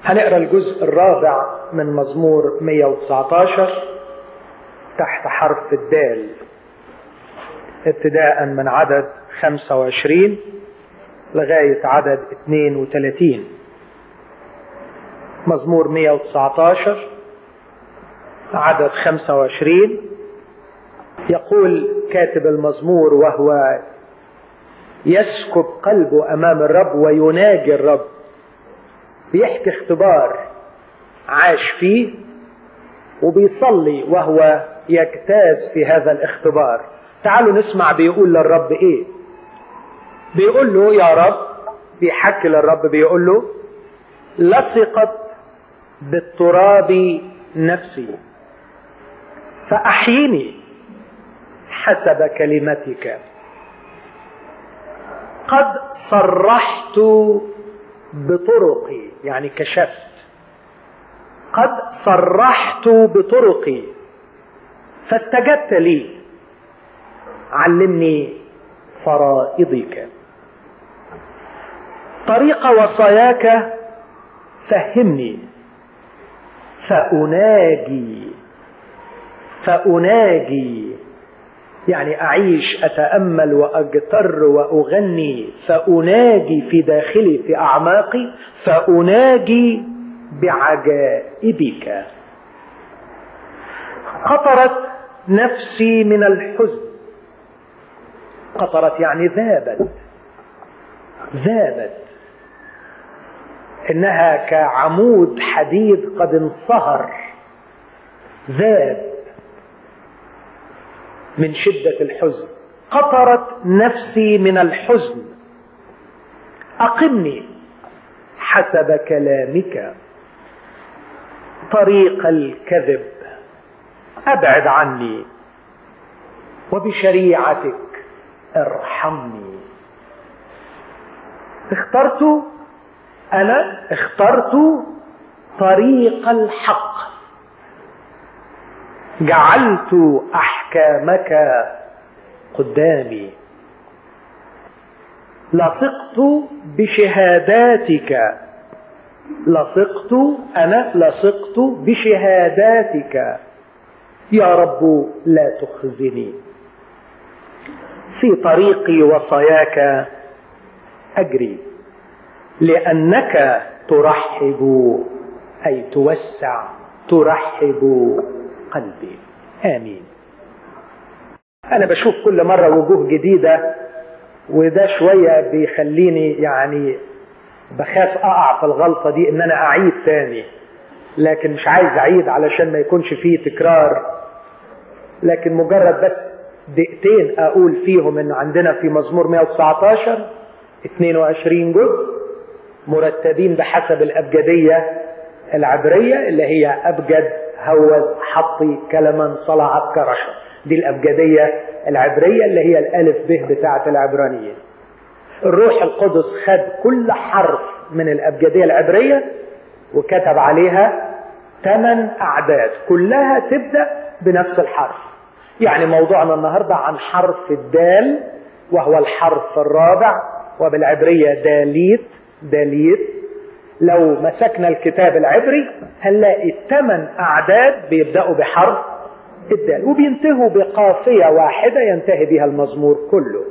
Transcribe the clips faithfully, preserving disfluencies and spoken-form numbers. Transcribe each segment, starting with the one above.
هنقرأ الجزء الرابع من مزمور مئة وتسعة عشر تحت حرف الدال، ابتداء من عدد خمسة وعشرين لغاية عدد اثنين وثلاثين. مزمور مئة وتسعة عشر عدد خمسة وعشرين يقول كاتب المزمور وهو يسكب قلبه أمام الرب ويناجي الرب، بيحكي اختبار عاش فيه وبيصلي وهو يجتاز في هذا الاختبار. تعالوا نسمع بيقول للرب ايه. بيقول له يا رب، بيحكي للرب بيقول له: لصقت بالتراب نفسي فأحيني حسب كلمتك. قد صرحت بطرقي، يعني كشفت. قد صرحت بطرقي فاستجبت لي، علمني فرائضك. طريق وصاياك فهمني فأناجي فأناجي يعني أعيش أتأمل وأجتر وأغني، فأناجي في داخلي في أعماقي، فأناجي بعجائبك. قطرت نفسي من الحزن. قطرت يعني ذابت ذابت إنها كعمود حديد قد انصهر، ذاب من شدة الحزن. قطرت نفسي من الحزن. أقمني حسب كلامك. طريق الكذب أبعد عني، وبشريعتك ارحمني. اخترت أنا اخترت طريق الحق، جعلت أحكامك قدامي. لصقت بشهاداتك. لصقت أنا لصقت بشهاداتك يا رب، لا تخزني. في طريق وصاياك أجري، لأنك ترحب أي توسع ترحب قلبي. آمين. أنا بشوف كل مرة وجوه جديدة، وده شوية بيخليني يعني بخاف أقع في الغلطة دي إن أنا أعيد تاني، لكن مش عايز أعيد علشان ما يكونش فيه تكرار، لكن مجرد بس دقيقتين أقول فيهم إن عندنا في مزمور مئة وتسعة عشر اثنين وعشرين جزء مرتبين بحسب الأبجدية العبرية اللي هي أبجد هوز حطي كلما صلعت كرشة. دي الأبجدية العبرية اللي هي الألف به بتاعة العبرانيين. الروح القدس خد كل حرف من الأبجدية العبرية وكتب عليها ثمان أعداد كلها تبدأ بنفس الحرف. يعني موضوعنا النهاردة عن حرف الدال، وهو الحرف الرابع، وبالعبرية داليت داليت. لو مسكنا الكتاب العبري هنلاقي الثمان أعداد بيبدأوا بحرف الدال وبينتهوا بقافية واحدة ينتهي بها المزمور كله.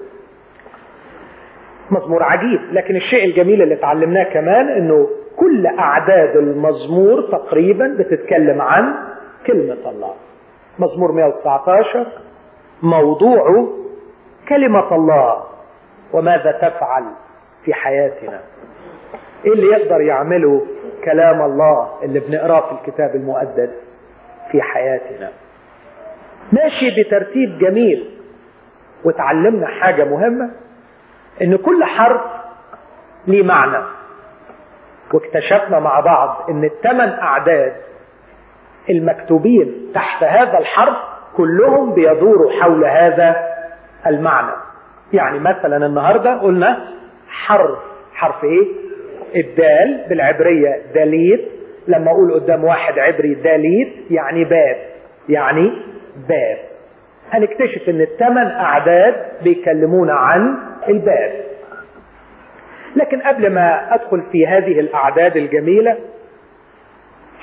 مزمور عجيب، لكن الشيء الجميل اللي اتعلمناه كمان انه كل أعداد المزمور تقريبا بتتكلم عن كلمة الله. مزمور مئة وتسعة عشر موضوعه كلمة الله وماذا تفعل في حياتنا. ايه اللي يقدر يعمله كلام الله اللي بنقراه في الكتاب المقدس في حياتنا. ماشي بترتيب جميل، وتعلمنا حاجة مهمة، ان كل حرف ليه معنى. واكتشفنا مع بعض ان الثمان اعداد المكتوبين تحت هذا الحرف كلهم بيدوروا حول هذا المعنى. يعني مثلا النهاردة قلنا حرف حرف ايه؟ الدال بالعبرية داليت. لما اقول قدام واحد عبري داليت يعني باب، يعني باب. هنكتشف ان الثمان اعداد بيكلمونا عن الباب. لكن قبل ما ادخل في هذه الاعداد الجميلة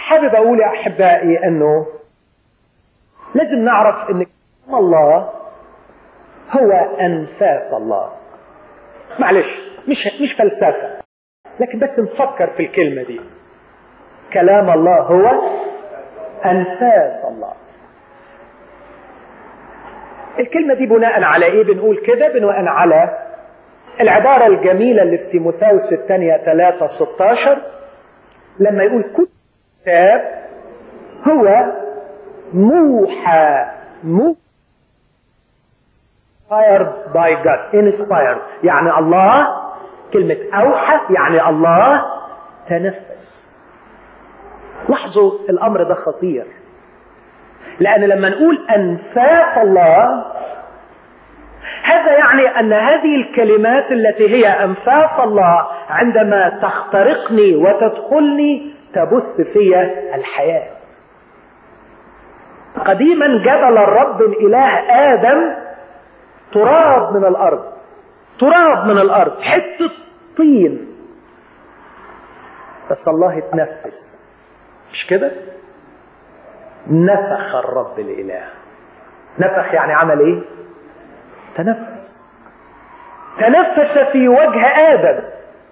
حابب أقول يا أحبائي أنه لازم نعرف أن كلام الله هو أنفاس الله. معلش، مش مش فلسفة، لكن بس نفكر في الكلمة دي. كلام الله هو أنفاس الله. الكلمة دي بناء على إيه بنقول كده؟ بناء على العبارة الجميلة اللي في تيموثاوس الثانية ثلاثة ستاشر لما يقول كل كتاب هو موحى مو inspired by God inspired، يعني الله، كلمة أوحى يعني الله تنفس. لاحظوا الأمر ده خطير، لأن لما نقول أنفاس الله هذا يعني أن هذه الكلمات التي هي أنفاس الله عندما تخترقني وتدخلني تبث في الحياة. قديما جبل الرب الإله آدم تراب من الأرض، تراب من الأرض، حتة طين، بس الله اتنفس، مش كده؟ نفخ الرب الإله. نفخ يعني عمل ايه؟ تنفس. تنفس في وجه آدم.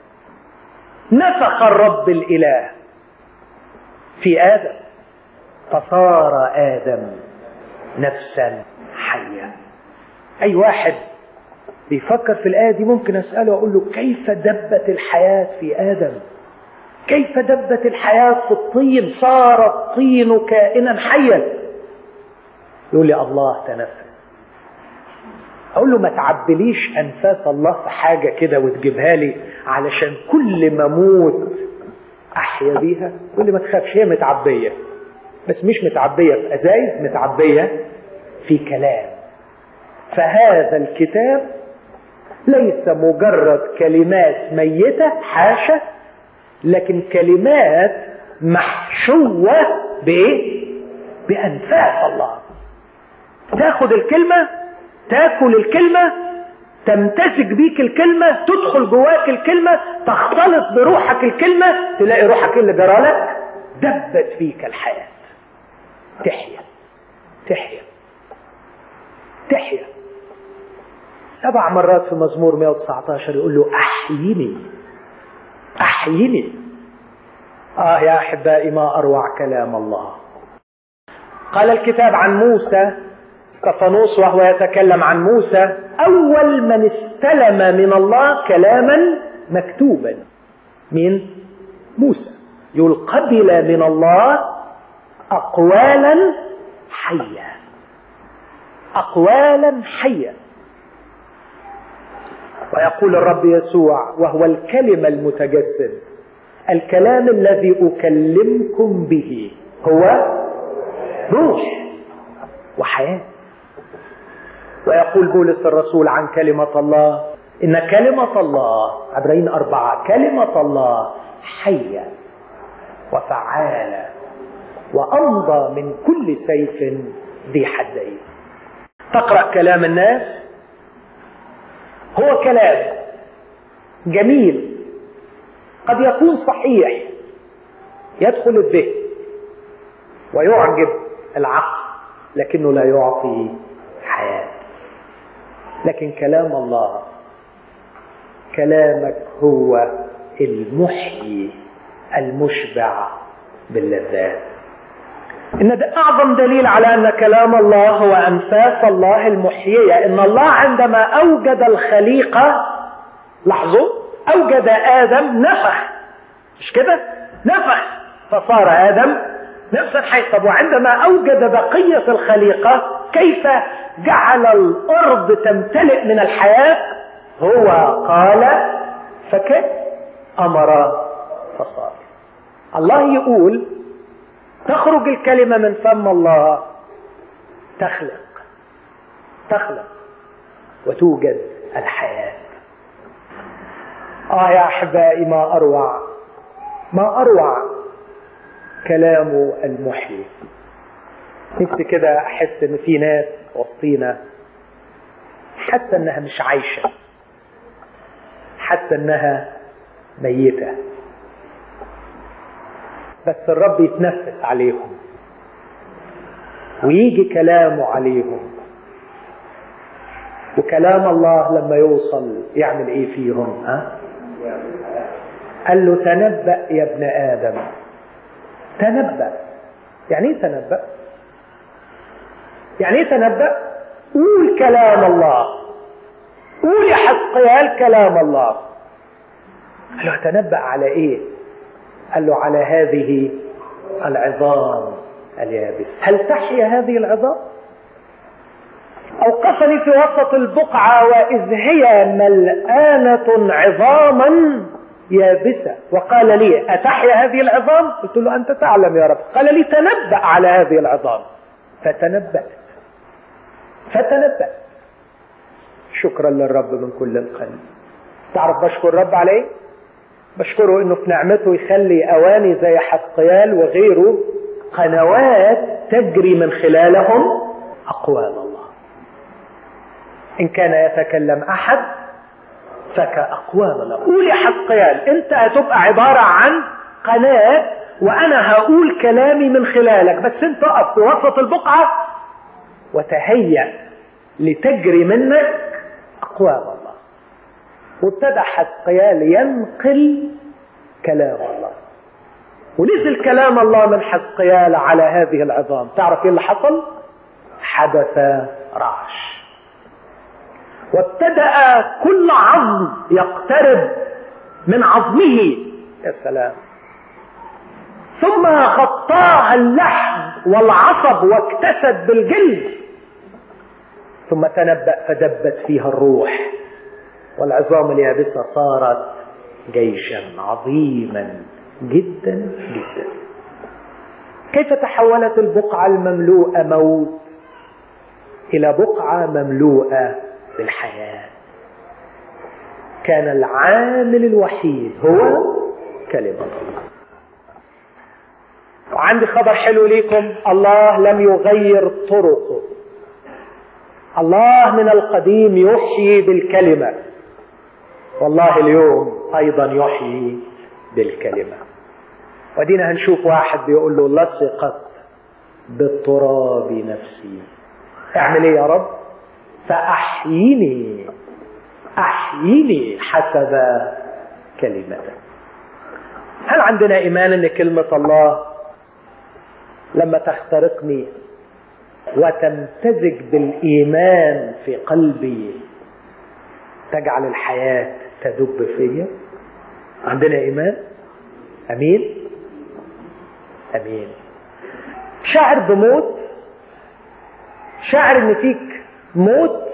نفخ الرب الإله في آدم فصار آدم نفسا حية. أي واحد بيفكر في الآية دي ممكن أسأله وأقول له كيف دبت الحياة في آدم؟ كيف دبت الحياة في الطين؟ صار الطين كائنا حيا. يقول لي الله تنفس. أقول له ما تعبليش أنفاس الله في حاجة كده وتجيبها لي علشان كل ما موت أحيا بيها. يقول لي ما تخافش، هي متعبية، بس مش متعبية في أزايز، متعبية في كلام. فهذا الكتاب ليس مجرد كلمات ميتة، حاشا، لكن كلمات محشوة بإيه؟ بأنفاس الله. تاخد الكلمة، تاكل الكلمة، تمتزج بيك الكلمة، تدخل جواك الكلمة، تختلط بروحك الكلمة، تلاقي روحك اللي جرالك دبت فيك الحياة. تحيا تحيا تحيا. سبع مرات في مزمور مئة وتسعة عشر يقول له أحييني أحييني. آه يا أحبائي ما أروع كلام الله. قال الكتاب عن موسى، استفانوس وهو يتكلم عن موسى، أول من استلم من الله كلاما مكتوبا. مين؟ موسى. يقول قبل من الله أقوالا حية، أقوالا حية. ويقول الرب يسوع وهو الكلمة المتجسد، الكلام الذي أكلمكم به هو روح وحياة. ويقول بولس الرسول عن كلمة الله إن كلمة الله، عبرين أربعة، كلمة الله حية وفعالة وأمضى من كل سيف ذي حدين. تقرأ كلام الناس، هو كلام جميل قد يكون صحيح، يدخل الذهن ويعجب العقل، لكنه لا يعطي حياة. لكن كلام الله، كلامك هو المحيي المشبع باللذات. إن ده أعظم دليل على أن كلام الله هو أنفاس الله المحيية. إن الله عندما أوجد الخليقة، لاحظوا، أوجد آدم نفخ، مش كده؟ نفخ فصار آدم نفسا حي. طب وعندما أوجد بقية الخليقة كيف جعل الأرض تمتلئ من الحياة؟ هو قال فكن، أمر فصار. الله يقول تخرج الكلمة من فم الله، تخلق تخلق وتوجد الحياة. آه يا أحبائي ما أروع، ما أروع كلامه المحيي. نفسي كده أحس إن في ناس وسطينا حاسة إنها مش عايشة، حاسة إنها ميتة. بس الرب يتنفس عليهم ويجي كلامه عليهم. وكلام الله لما يوصل يعمل ايه فيهم؟ ها؟ قال له تنبأ يا ابن آدم. تنبأ يعني ايه تنبأ؟ يعني ايه تنبأ؟ قول كلام الله، قول يا حزقيال كلام الله. قال له تنبأ على ايه؟ قال له على هذه العظام اليابسة. هل تحيا هذه العظام؟ أوقفني في وسط البقعة وإذ هي ملآنة عظاما يابسة، وقال لي أتحيا هذه العظام؟ قلت له أنت تعلم يا رب. قال لي تنبأ على هذه العظام. فتنبأت فتنبأت شكرا للرب من كل القلب. تعرف بشكر الرب على ايه؟ بشكره انه في نعمته يخلي اواني زي حزقيال وغيره قنوات تجري من خلالهم اقوال الله. ان كان يتكلم احد فكأقوال الله. قول يا حزقيال انت هتبقى عبارة عن قناة وانا هقول كلامي من خلالك، بس انت اقف في وسط البقعة وتهيأ لتجري منك اقوال الله. وابتدى حزقيال ينقل كلام الله، ونزل كلام الله من حزقيال على هذه العظام. تعرف ايه اللي حصل؟ حدث رعش، وابتدأ كل عظم يقترب من عظمه. يا سلام. ثم غطاها اللحم والعصب واكتست بالجلد. ثم تنبأ فدبت فيها الروح، والعظام اليابسة صارت جيشا عظيما جدا جدا. كيف تحولت البقعة المملوءة موت إلى بقعة مملوءة بالحياة؟ كان العامل الوحيد هو كلمة الله. وعندي خبر حلو ليكم، الله لم يغير طرقه. الله من القديم يحيي بالكلمة، والله اليوم أيضا يحيي بالكلمة. ودينا هنشوف واحد بيقول له لصقت بالتراب نفسي. اعمل ايه يا رب؟ فأحييني أحييني حسب كلمتك. هل عندنا إيمان أن كلمة الله لما تخترقني وتمتزج بالإيمان في قلبي تجعل الحياة تدب فيا؟ عندنا إيمان؟ أمين؟ أمين. شاعر بموت؟ شاعر إن فيك موت؟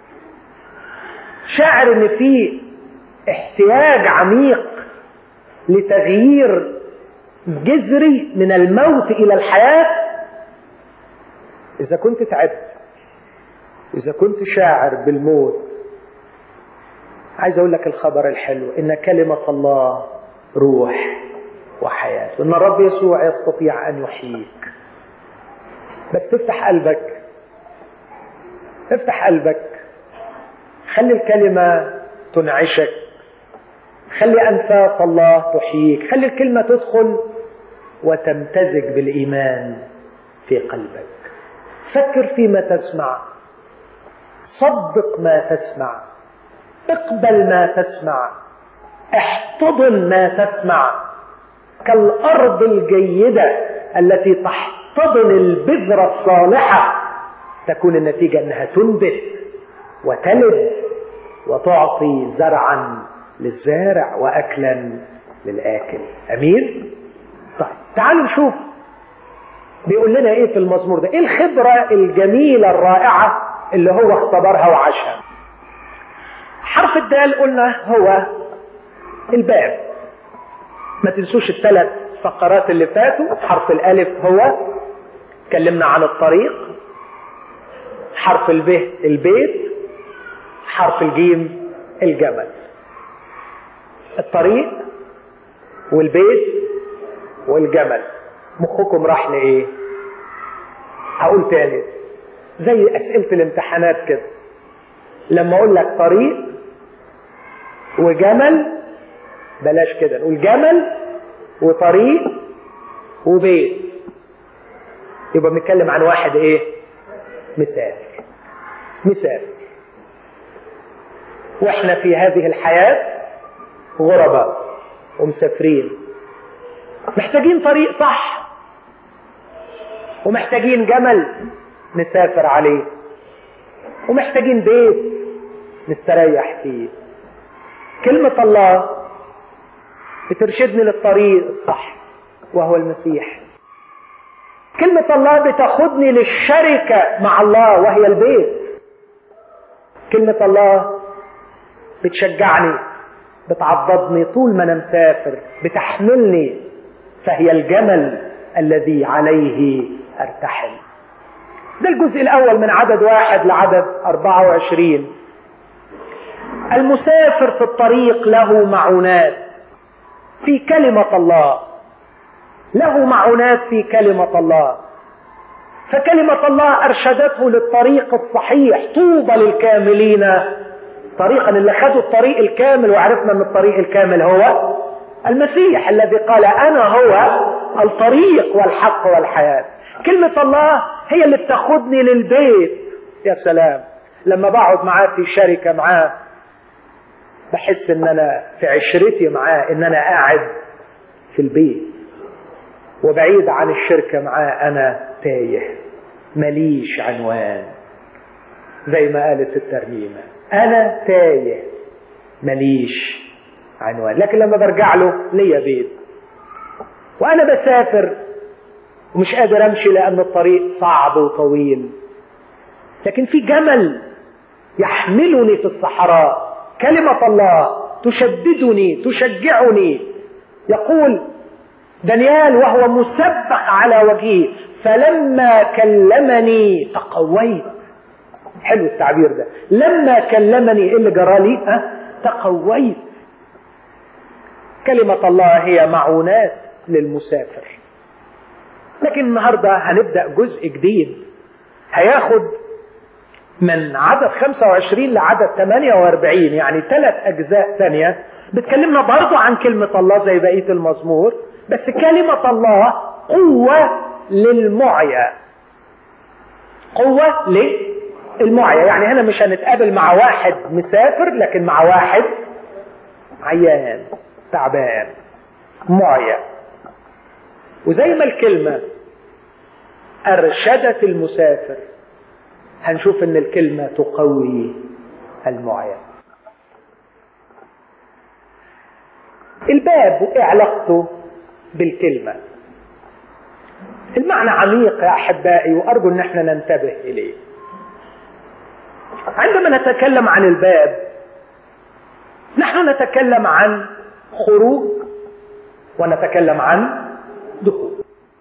شاعر إن فيه احتياج عميق لتغيير جذري من الموت إلى الحياة؟ إذا كنت تعبت، إذا كنت شاعر بالموت، عايز أقول لك الخبر الحلو إن كلمة الله روح وحياة، وإن الرب يسوع يستطيع أن يحييك. بس تفتح قلبك، افتح قلبك، خلي الكلمة تنعشك، خلي أنفاس الله تحييك، خلي الكلمة تدخل وتمتزج بالإيمان في قلبك. فكر فيما تسمع، صدق ما تسمع، اقبل ما تسمع، احتضن ما تسمع كالأرض الجيدة التي تحتضن البذرة الصالحة. تكون النتيجة أنها تنبت وتلد وتعطي زرعا للزارع وأكلا للآكل. أمين؟ طيب تعالوا نشوف بيقول لنا إيه في المزمور ده، إيه الخبرة الجميلة الرائعة اللي هو اختبرها وعاشها. حرف الدال قلنا هو الباب، ما تنسوش الثلاث فقرات اللي فاتوا. حرف الألف هو اتكلمنا عن الطريق، حرف الب البيت، حرف الجيم الجمل. الطريق والبيت والجمل. مخكم راح لإيه؟ هقول تاني زي أسئلة الامتحانات كده، لما أقول لك طريق وجمل، بلاش كده نقول جمل وطريق وبيت، يبقى بنتكلم عن واحد ايه؟ مسافر. مسافر. واحنا في هذه الحياة غرباء ومسافرين، محتاجين طريق صح، ومحتاجين جمل نسافر عليه، ومحتاجين بيت نستريح فيه. كلمة الله بترشدني للطريق الصح وهو المسيح. كلمة الله بتاخدني للشركة مع الله وهي البيت. كلمة الله بتشجعني، بتعضدني طول ما انا مسافر، بتحملني، فهي الجمل الذي عليه ارتحل. ده الجزء الاول من عدد واحد لعدد اربعة وعشرين. المسافر في الطريق له معونات في كلمة الله، له معونات في كلمة الله. فكلمة الله ارشدته للطريق الصحيح. طوبى للكاملين طريقا، اللي خدوا الطريق الكامل، وعرفنا ان الطريق الكامل هو المسيح الذي قال انا هو الطريق والحق والحياة. كلمة الله هي اللي بتاخدني للبيت. يا سلام لما بقعد معاه في شركة معاه، بحس ان انا في عشرتي معاه ان انا قاعد في البيت، وبعيد عن الشركة معاه انا تايه مليش عنوان، زي ما قالت الترنيمة انا تايه مليش عنوان. لكن لما برجع له ليا بيت. وانا بسافر ومش قادر امشي لان الطريق صعب وطويل، لكن في جمل يحملني في الصحراء. كلمة الله تشددني تشجعني. يقول دانيال وهو مسبخ على وجهه فلما كلمني تقويت. حلو التعبير ده، لما كلمني ايه اللي جرالي؟ ها؟ تقويت. كلمة الله هي معونات للمسافر. لكن النهاردة هنبدأ جزء جديد هياخد من عدد خمسة وعشرين لعدد ثمانية وأربعين، يعني ثلاث أجزاء ثانية بتكلمنا برضو عن كلمة الله زي بقية المزمور، بس كلمة الله قوة للمعيا. قوة للمعيا، يعني هنا مش هنتقابل مع واحد مسافر، لكن مع واحد عيان تعبان معيا. وزي ما الكلمة أرشدت المسافر، هنشوف ان الكلمة تقوي المعيا. الباب وايه علاقته بالكلمة؟ المعنى عميق يا احبائي، وارجو ان احنا ننتبه اليه. عندما نتكلم عن الباب نحن نتكلم عن خروج ونتكلم عن دخول.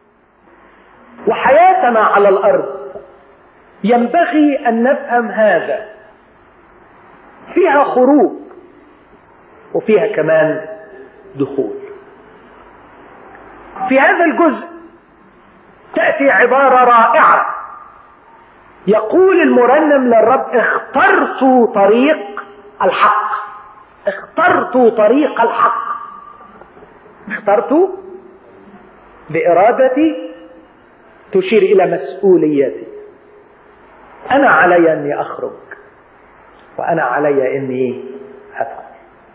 وحياتنا على الارض ينبغي ان نفهم هذا، فيها خروج وفيها كمان دخول. في هذا الجزء تأتي عبارة رائعة، يقول المرنم للرب اخترت طريق الحق. اخترت طريق الحق. اخترت بإرادتي تشير إلى مسؤوليتي. أنا علي أني أخرج، وأنا علي أني أدخل.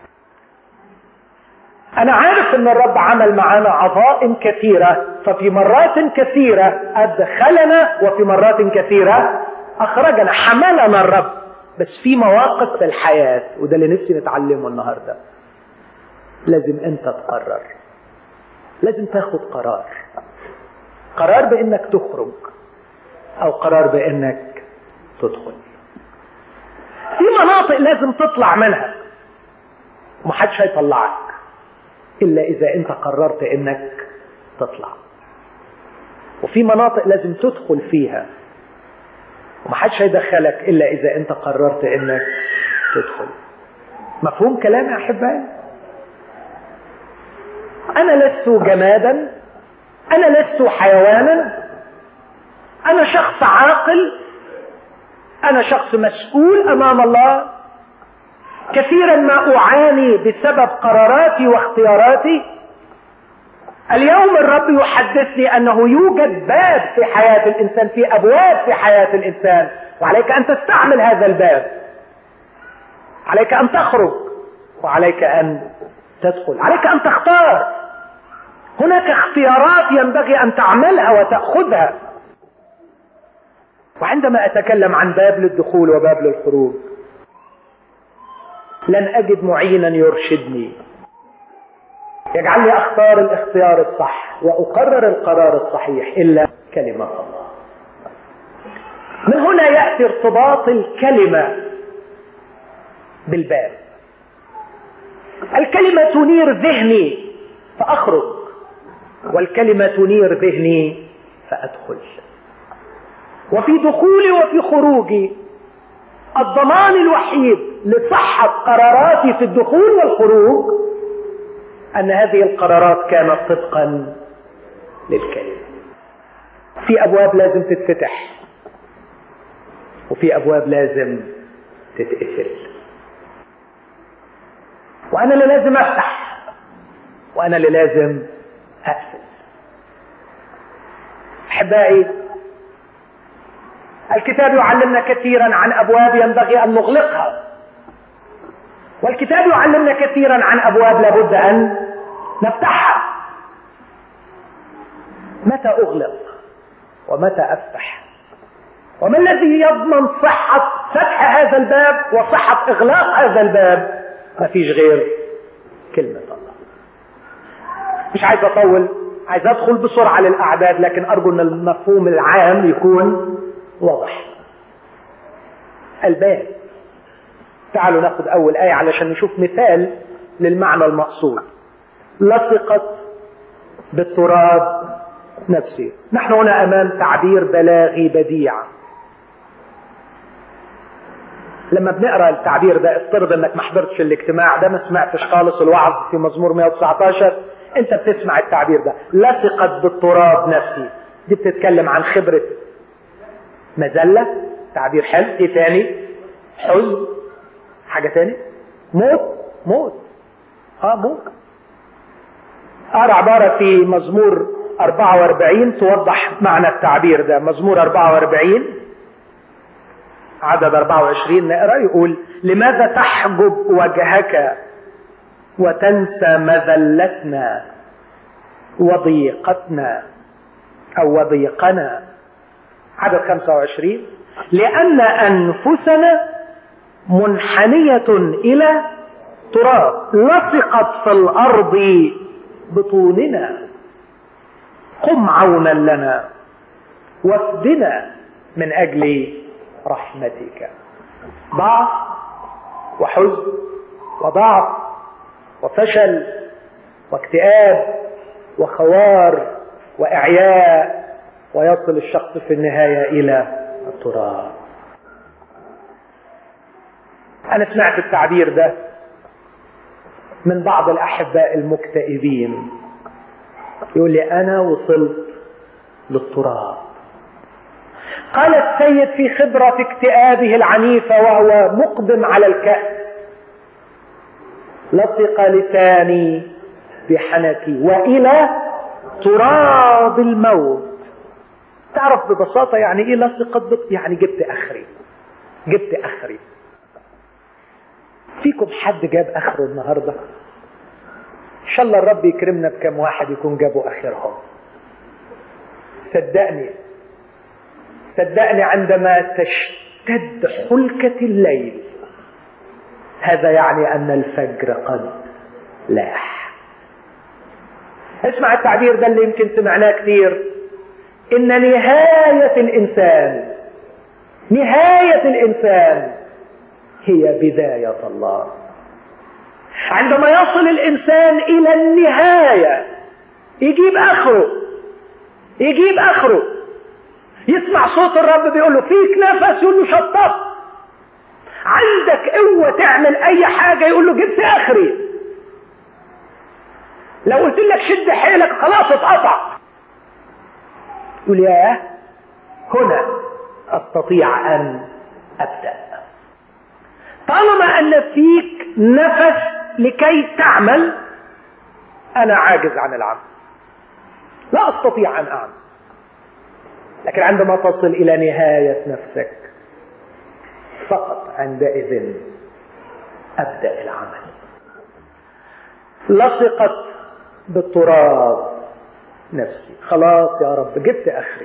أنا عارف أن الرب عمل معنا عظائم كثيرة، ففي مرات كثيرة أدخلنا وفي مرات كثيرة أخرجنا. حملنا الرب، بس في مواقف في الحياة، وده اللي نفسي نتعلمه النهاردة، لازم أنت تقرر، لازم تاخد قرار. قرار بأنك تخرج أو قرار بأنك تدخل. في مناطق لازم تطلع منها ومحدش هيطلعك إلا إذا أنت قررت أنك تطلع. وفي مناطق لازم تدخل فيها ومحدش هيدخلك إلا إذا أنت قررت أنك تدخل. مفهوم كلامي يا أحبائي؟ أنا لست جمادا، أنا لست حيوانا، أنا شخص عاقل، أنا شخص مسؤول أمام الله. كثيرا ما أعاني بسبب قراراتي واختياراتي. اليوم الرب يحدثني أنه يوجد باب في حياة الإنسان، في أبواب في حياة الإنسان، وعليك أن تستعمل هذا الباب. عليك أن تخرج وعليك أن تدخل، عليك أن تختار. هناك اختيارات ينبغي أن تعملها وتأخذها. وعندما أتكلم عن باب للدخول وباب للخروج لن أجد معينا يرشدني يجعلني أختار الاختيار الصح وأقرر القرار الصحيح إلا كلمة الله. من هنا يأتي ارتباط الكلمة بالباب. الكلمة تنير ذهني فأخرج، والكلمة تنير ذهني فأدخل. وفي دخولي وفي خروجي الضمان الوحيد لصحة قراراتي في الدخول والخروج أن هذه القرارات كانت طبقا للكلمة. في أبواب لازم تتفتح وفي أبواب لازم تتقفل، وأنا اللي لازم أفتح وأنا اللي لازم أقفل. أحبائي، الكتاب يعلمنا كثيرا عن أبواب ينبغي أن نغلقها، والكتاب يعلمنا كثيرا عن أبواب لابد أن نفتحها. متى أغلق ومتى أفتح؟ وما الذي يضمن صحة فتح هذا الباب وصحة إغلاق هذا الباب؟ ما فيش غير كلمة الله. مش عايز أطول، عايز أدخل بسرعة للأعداد، لكن أرجو أن المفهوم العام يكون واضح. الباب. تعالوا ناخذ أول آية علشان نشوف مثال للمعنى المقصود. لصقت بالتراب نفسي. نحن هنا أمام تعبير بلاغي بديع. لما بنقرأ التعبير ده، افترض انك ما حضرتش الاجتماع ده، ما سمعتش خالص الوعظ في مزمور مئة وتسعة عشر، انت بتسمع التعبير ده، لصقت بالتراب نفسي. دي بتتكلم عن خبرة مذلة، تعبير حلو. ايه تاني؟ حزن. حاجة تاني؟ موت. موت اه موت. اقرا عبارة في مزمور أربعة وأربعين توضح معنى التعبير ده. مزمور أربعة وأربعين عدد أربعة وعشرين نقرأ، يقول: لماذا تحجب وجهك وتنسى مذلتنا وضيقتنا أو وضيقنا. عدد خمسة وعشرين: لأن أنفسنا منحنية إلى تراب، لصقت في الأرض بطوننا. قم عونا لنا وافدنا من أجل رحمتك. ضعف وحزن وضعف وفشل واكتئاب وخوار وإعياء، ويصل الشخص في النهاية إلى التراب. أنا سمعت التعبير ده من بعض الأحباء المكتئبين، يقول لي: أنا وصلت للتراب. قال السيد في خبرة اكتئابه العنيفة وهو مقدم على الكأس: لصق لساني بحنكي وإلى تراب الموت. تعرف ببساطة يعني إيه لصقت بط؟ يعني جبت أخري، جبت أخري. فيكم حد جاب أخره النهاردة؟ إن شاء الله الرب يكرمنا بكم واحد يكون جابوا آخرهم. صدقني صدقني عندما تشتد حلكة الليل هذا يعني أن الفجر قد لاح. اسمع التعبير ده اللي يمكن سمعناه كتير: إن نهاية الإنسان نهاية الإنسان هي بداية الله. عندما يصل الإنسان إلى النهاية يجيب آخره، يجيب آخره. يسمع صوت الرب بيقول له: فيك نفس، يقول له: شطبت. عندك قوة تعمل أي حاجة، يقول له: جبت آخري. لو قلت لك شد حيلك خلاص اتقطع. يقول: ياه، هنا أستطيع أن أبدأ. طالما أن فيك نفس لكي تعمل، أنا عاجز عن العمل. لا أستطيع أن أعمل. لكن عندما تصل إلى نهاية نفسك فقط عندئذ أبدأ العمل. لصقت بالتراب نفسي، خلاص يا رب جبت آخري.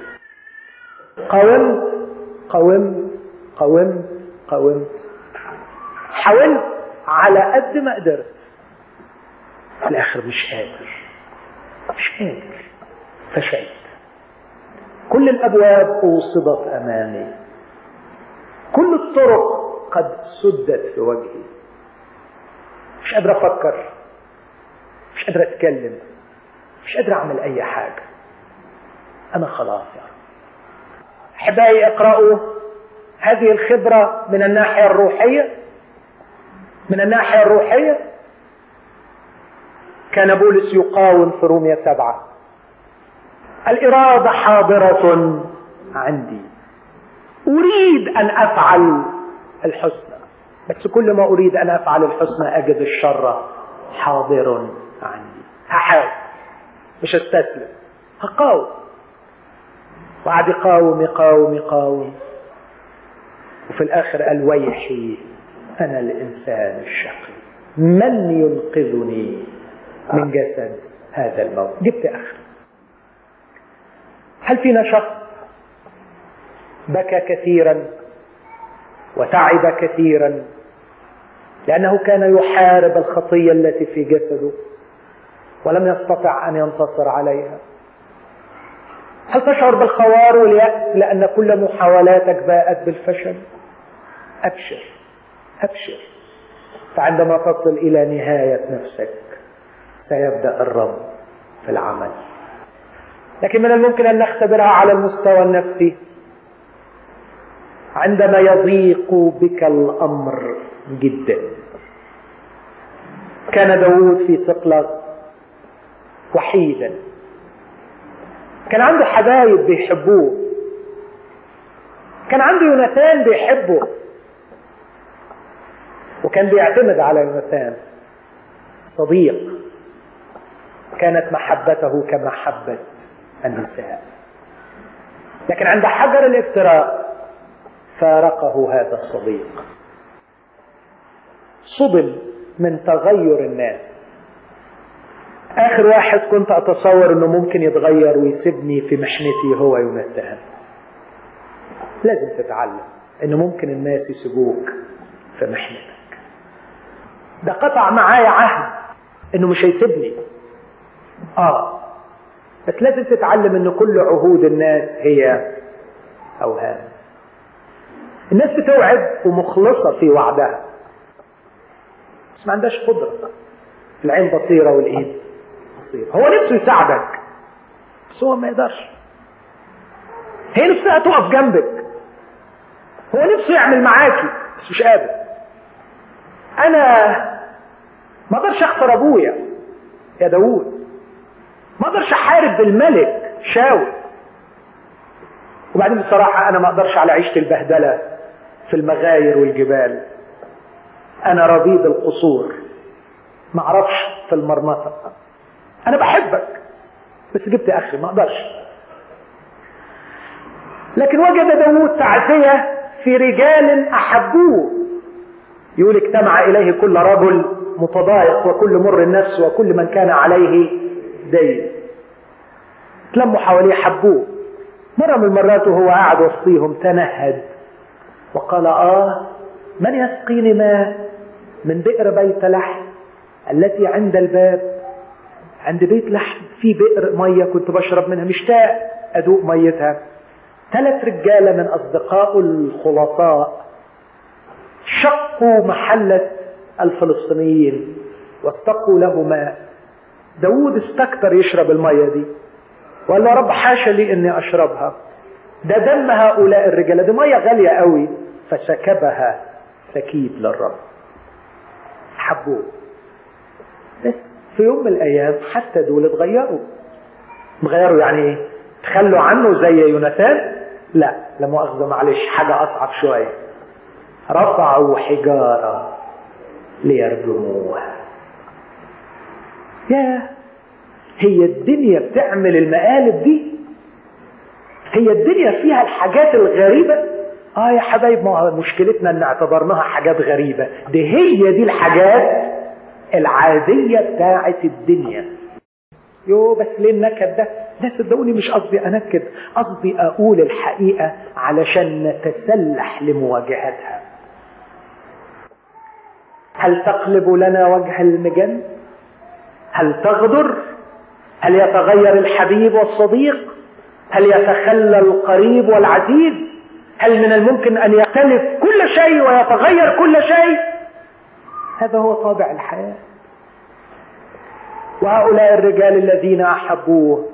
قاومت قاومت قاومت قاومت حاولت على قد ما قدرت، في الآخر مش قادر مش قادر فشلت. كل الأبواب أوصدت أمامي، كل الطرق قد سدت في وجهي، مش قادر أفكر، مش قادر أتكلم، مش قادر أعمل أي حاجة. أنا خلاص يا رب. أحبائي اقرأوا هذه الخبرة من الناحية الروحية. من الناحية الروحية كان بولس يقاوم في رومية سبعة: الإرادة حاضرة عندي، أريد أن أفعل الحسنى، بس كل ما أريد أن أفعل الحسنى أجد الشر حاضر عندي. هحاول، مش استسلم، هقاوم. وقعد يقاوم يقاوم يقاوم، وفي الآخر قال: ويحي أنا الإنسان الشقي، من ينقذني من جسد هذا الموت؟ جبت آخر. هل فينا شخص بكى كثيرا وتعب كثيرا لأنه كان يحارب الخطية التي في جسده ولم يستطع أن ينتصر عليها؟ هل تشعر بالخوار واليأس لأن كل محاولاتك باءت بالفشل؟ أبشر أبشر، فعندما تصل إلى نهاية نفسك سيبدأ الرب في العمل. لكن من الممكن أن نختبرها على المستوى النفسي عندما يضيق بك الأمر جدا. كان داود في صقلغ وحيدا، كان عنده حبايب بيحبوه، كان عنده يوناثان بيحبه، وكان بيعتمد على يوناثان صديق. كانت محبته كمحبة النساء. لكن عند حجر الافتراء فارقه هذا الصديق. صدم من تغير الناس. آخر واحد كنت أتصور أنه ممكن يتغير ويسيبني في محنتي هو يوناثان. لازم تتعلم أنه ممكن الناس يسيبوك في محنتك. ده قطع معايا عهد أنه مش هيسيبني، آه بس لازم تتعلم أن كل عهود الناس هي أوهام. الناس بتوعد ومخلصة في وعدها، بس ما عندهاش قدرة. العين بصيرة والإيد بصيرة. هو نفسه يساعدك بس هو ما يقدرش. هي نفسها تقف جنبك، هو نفسه يعمل معاكي بس مش قادر. أنا ما اقدرش أخسر أبويا يا داود، ما اقدرش أحارب بالملك شاول، وبعدين بصراحة أنا ما اقدرش على عيشة البهدلة في المغاير والجبال. أنا ربيب القصور، ما اعرفش في المرمطة. أنا بحبك بس جبت آخري، ما اقدرش. لكن وجد داود تعزية في رجال أحبوه. يقول: اجتمع إليه كل رجل متضايق وكل مر النفس وكل من كان عليه دين. تلموا حواليه حبوه. مرة من المرات وهو قاعد وسطيهم تنهد وقال: آه من يسقيني ماء من بئر بيت لحم التي عند الباب. عند بيت لحم في بئر مية كنت بشرب منها، مشتاق أدوق ميتها. ثلاث رجالة من أصدقاء الخلصاء شقوا محلة الفلسطينيين واستقوا له ماء. داود استكتر يشرب المية دي وقال له: رب حاشا لي اني اشربها، ده دم هؤلاء الرجال، دي مية غالية قوي. فسكبها سكيب للرب. حبوه. بس في يوم من الايام حتى دول اتغيروا. اتغيروا يعني ايه؟ تخلوا عنه زي يوناثان؟ لا، لا مؤاخذة معلش، حاجة اصعب شوية. رفعوا حجارة ليرجموها. يا هي الدنيا بتعمل المقالب دي؟ هي الدنيا فيها الحاجات الغريبة؟ اه يا حبايب، ما مشكلتنا ان اعتبرناها حاجات غريبة. دي هي دي الحاجات العادية بتاعت الدنيا. يو بس ليه النكد ده؟ لا صدقوني مش قصدي انكد، قصدي اقول الحقيقة علشان نتسلح لمواجهتها. هل تقلب لنا وجه المجن؟ هل تغدر؟ هل يتغير الحبيب والصديق؟ هل يتخلى القريب والعزيز؟ هل من الممكن أن يختلف كل شيء ويتغير كل شيء؟ هذا هو طابع الحياة. وهؤلاء الرجال الذين أحبوه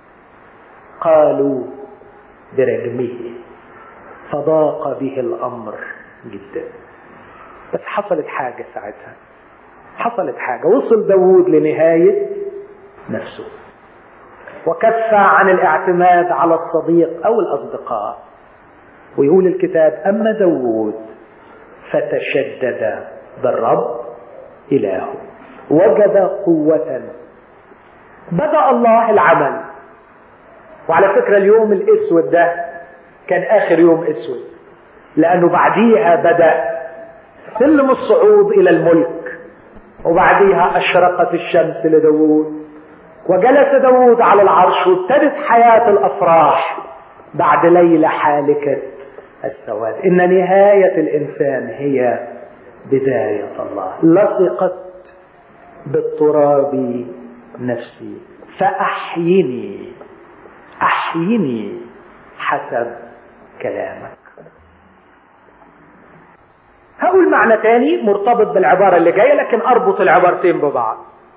قالوا برجمه، فضاق به الأمر جدا. بس حصلت حاجة ساعتها، حصلت حاجة. وصل داود لنهاية نفسه وكف عن الاعتماد على الصديق أو الأصدقاء. ويقول الكتاب: أما داود فتشدد بالرب إلهه، وجد قوة. بدأ الله العمل. وعلى فكرة اليوم الأسود ده كان آخر يوم أسود، لأنه بعديها بدأ سلم الصعود إلى الملك، وبعديها أشرقت الشمس لداود، وجلس داود على العرش، وابتدت حياة الأفراح بعد ليلة حالكة السواد. إن نهاية الإنسان هي بداية الله. لصقت بالتراب نفسي فأحيني، أحيني حسب كلامك. هقول معنى تاني مرتبط بالعبارة اللي جاية، لكن أربط العبارتين ببعض.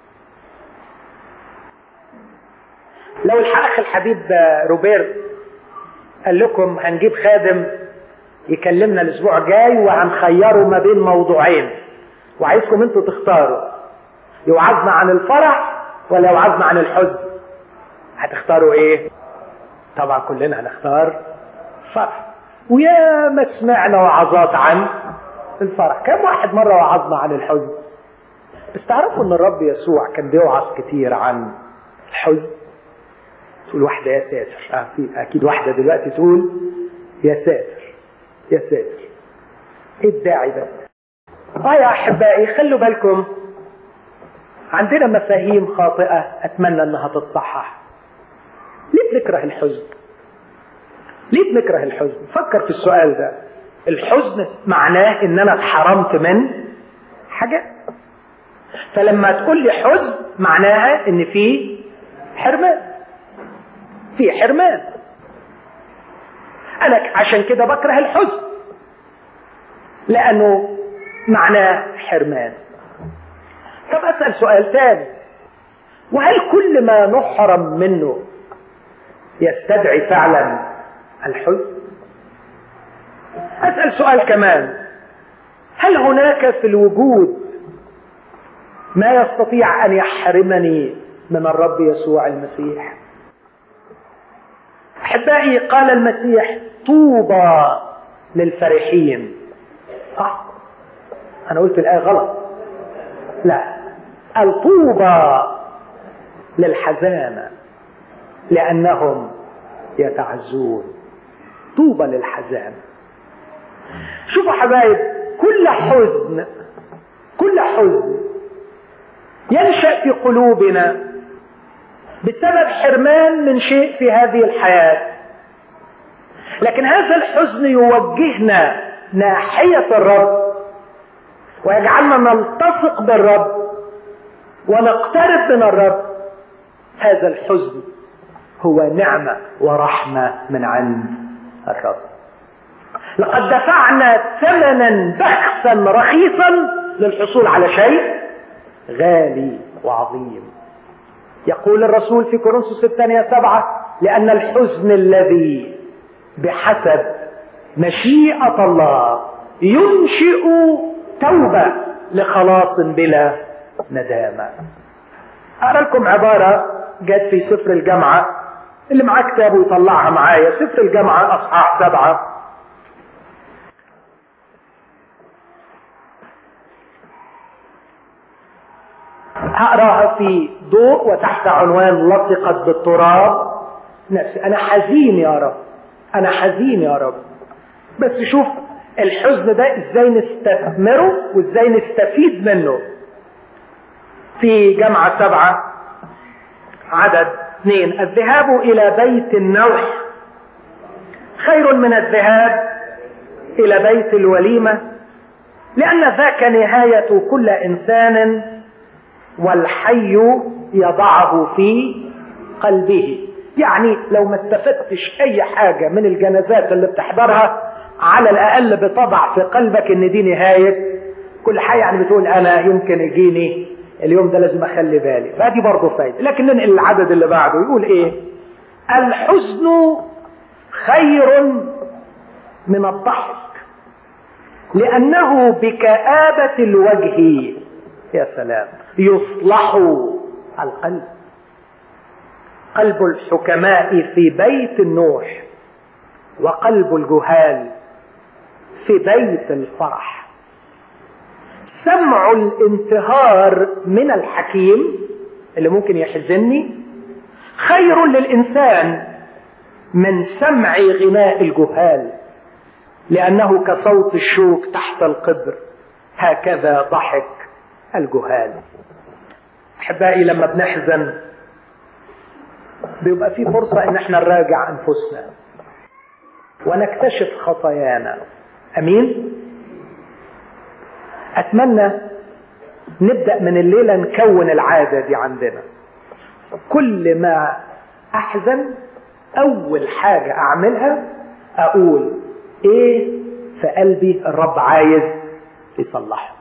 لو الأخ الحبيب روبير قال لكم هنجيب خادم يكلمنا الأسبوع الجاي وهنخيره ما بين موضوعين، وعايزكم انتوا تختاروا، يوعظنا عن الفرح ولا يوعظنا عن الحزن، هتختاروا ايه؟ طبعا كلنا هنختار فرح. ويا ما سمعنا وعظات عن الفرح، كم واحد مرة وعظنا عن الحزن؟ بس تعرفوا ان الرب يسوع كان بيوعظ كتير عن الحزن. تقول واحدة يا ساتر، آه في اكيد واحدة دلوقتي تقول يا ساتر يا ساتر، ايه الداعي بس؟ اه يا احبائي خلوا بالكم، عندنا مفاهيم خاطئة اتمنى انها تتصحح. ليه بنكره الحزن؟ ليه بنكره الحزن؟ فكر في السؤال ده. الحزن معناه ان انا اتحرمت من حاجات، فلما تقول لي حزن معناها ان في حرمان، في حرمان. انا عشان كده بكره الحزن، لانه معناه حرمان. طب اسأل سؤال تاني، وهل كل ما نحرم منه يستدعي فعلا الحزن؟ اسأل سؤال كمان، هل هناك في الوجود ما يستطيع ان يحرمني من الرب يسوع المسيح؟ احبائي قال المسيح طوبى للفرحين، صح؟ انا قلت الايه غلط، لا، الطوبى للحزانة لانهم يتعزون. طوبى للحزانة. شوفوا حبايب، كل حزن كل حزن ينشأ في قلوبنا بسبب حرمان من شيء في هذه الحياة، لكن هذا الحزن يوجهنا ناحية الرب ويجعلنا نلتصق بالرب ونقترب من الرب. هذا الحزن هو نعمة ورحمة من عند الرب. لقد دفعنا ثمنا بخسا رخيصا للحصول على شيء غالي وعظيم. يقول الرسول في كورنثوس الثانية سبعة: لأن الحزن الذي بحسب مشيئة الله ينشئ توبة لخلاص بلا ندامة. أقرأ لكم عبارة جت في سفر الجامعة، اللي معاه كتابه يطلعها معايا، سفر الجامعة أصحاح سبعة. هقراها في ضوء وتحت عنوان لصقت بالتراب نفسي. انا حزين يا رب، انا حزين يا رب، بس شوف الحزن ده ازاي نستثمره وازاي نستفيد منه. في جامعة سبعة عدد اثنين: الذهاب الى بيت النوح خير من الذهاب الى بيت الوليمة، لان ذاك نهاية كل انسان والحي يضعه في قلبه. يعني لو ما استفدتش اي حاجة من الجنازات اللي بتحضرها، على الاقل بتضع في قلبك ان دي نهاية كل حاجة. يعني بتقول انا يمكن يجيني اليوم ده، لازم اخلي بالي. فدي برضه فايدة. لكن ننقل العدد اللي بعده يقول ايه؟ الحزن خير من الضحك لانه بكآبة الوجه، يا سلام، يصلح القلب. قلب الحكماء في بيت النوح، وقلب الجهال في بيت الفرح. سمع الانتهار من الحكيم اللي ممكن يحزنني خير للإنسان من سمع غناء الجهال، لأنه كصوت الشوك تحت القبر هكذا ضحك الجهال. أحبائي، لما بنحزن بيبقى في فرصة ان احنا نراجع انفسنا ونكتشف خطايانا. امين. اتمنى نبدأ من الليلة نكون العادة دي عندنا. كل ما احزن اول حاجة اعملها اقول ايه في قلبي الرب عايز يصلحه.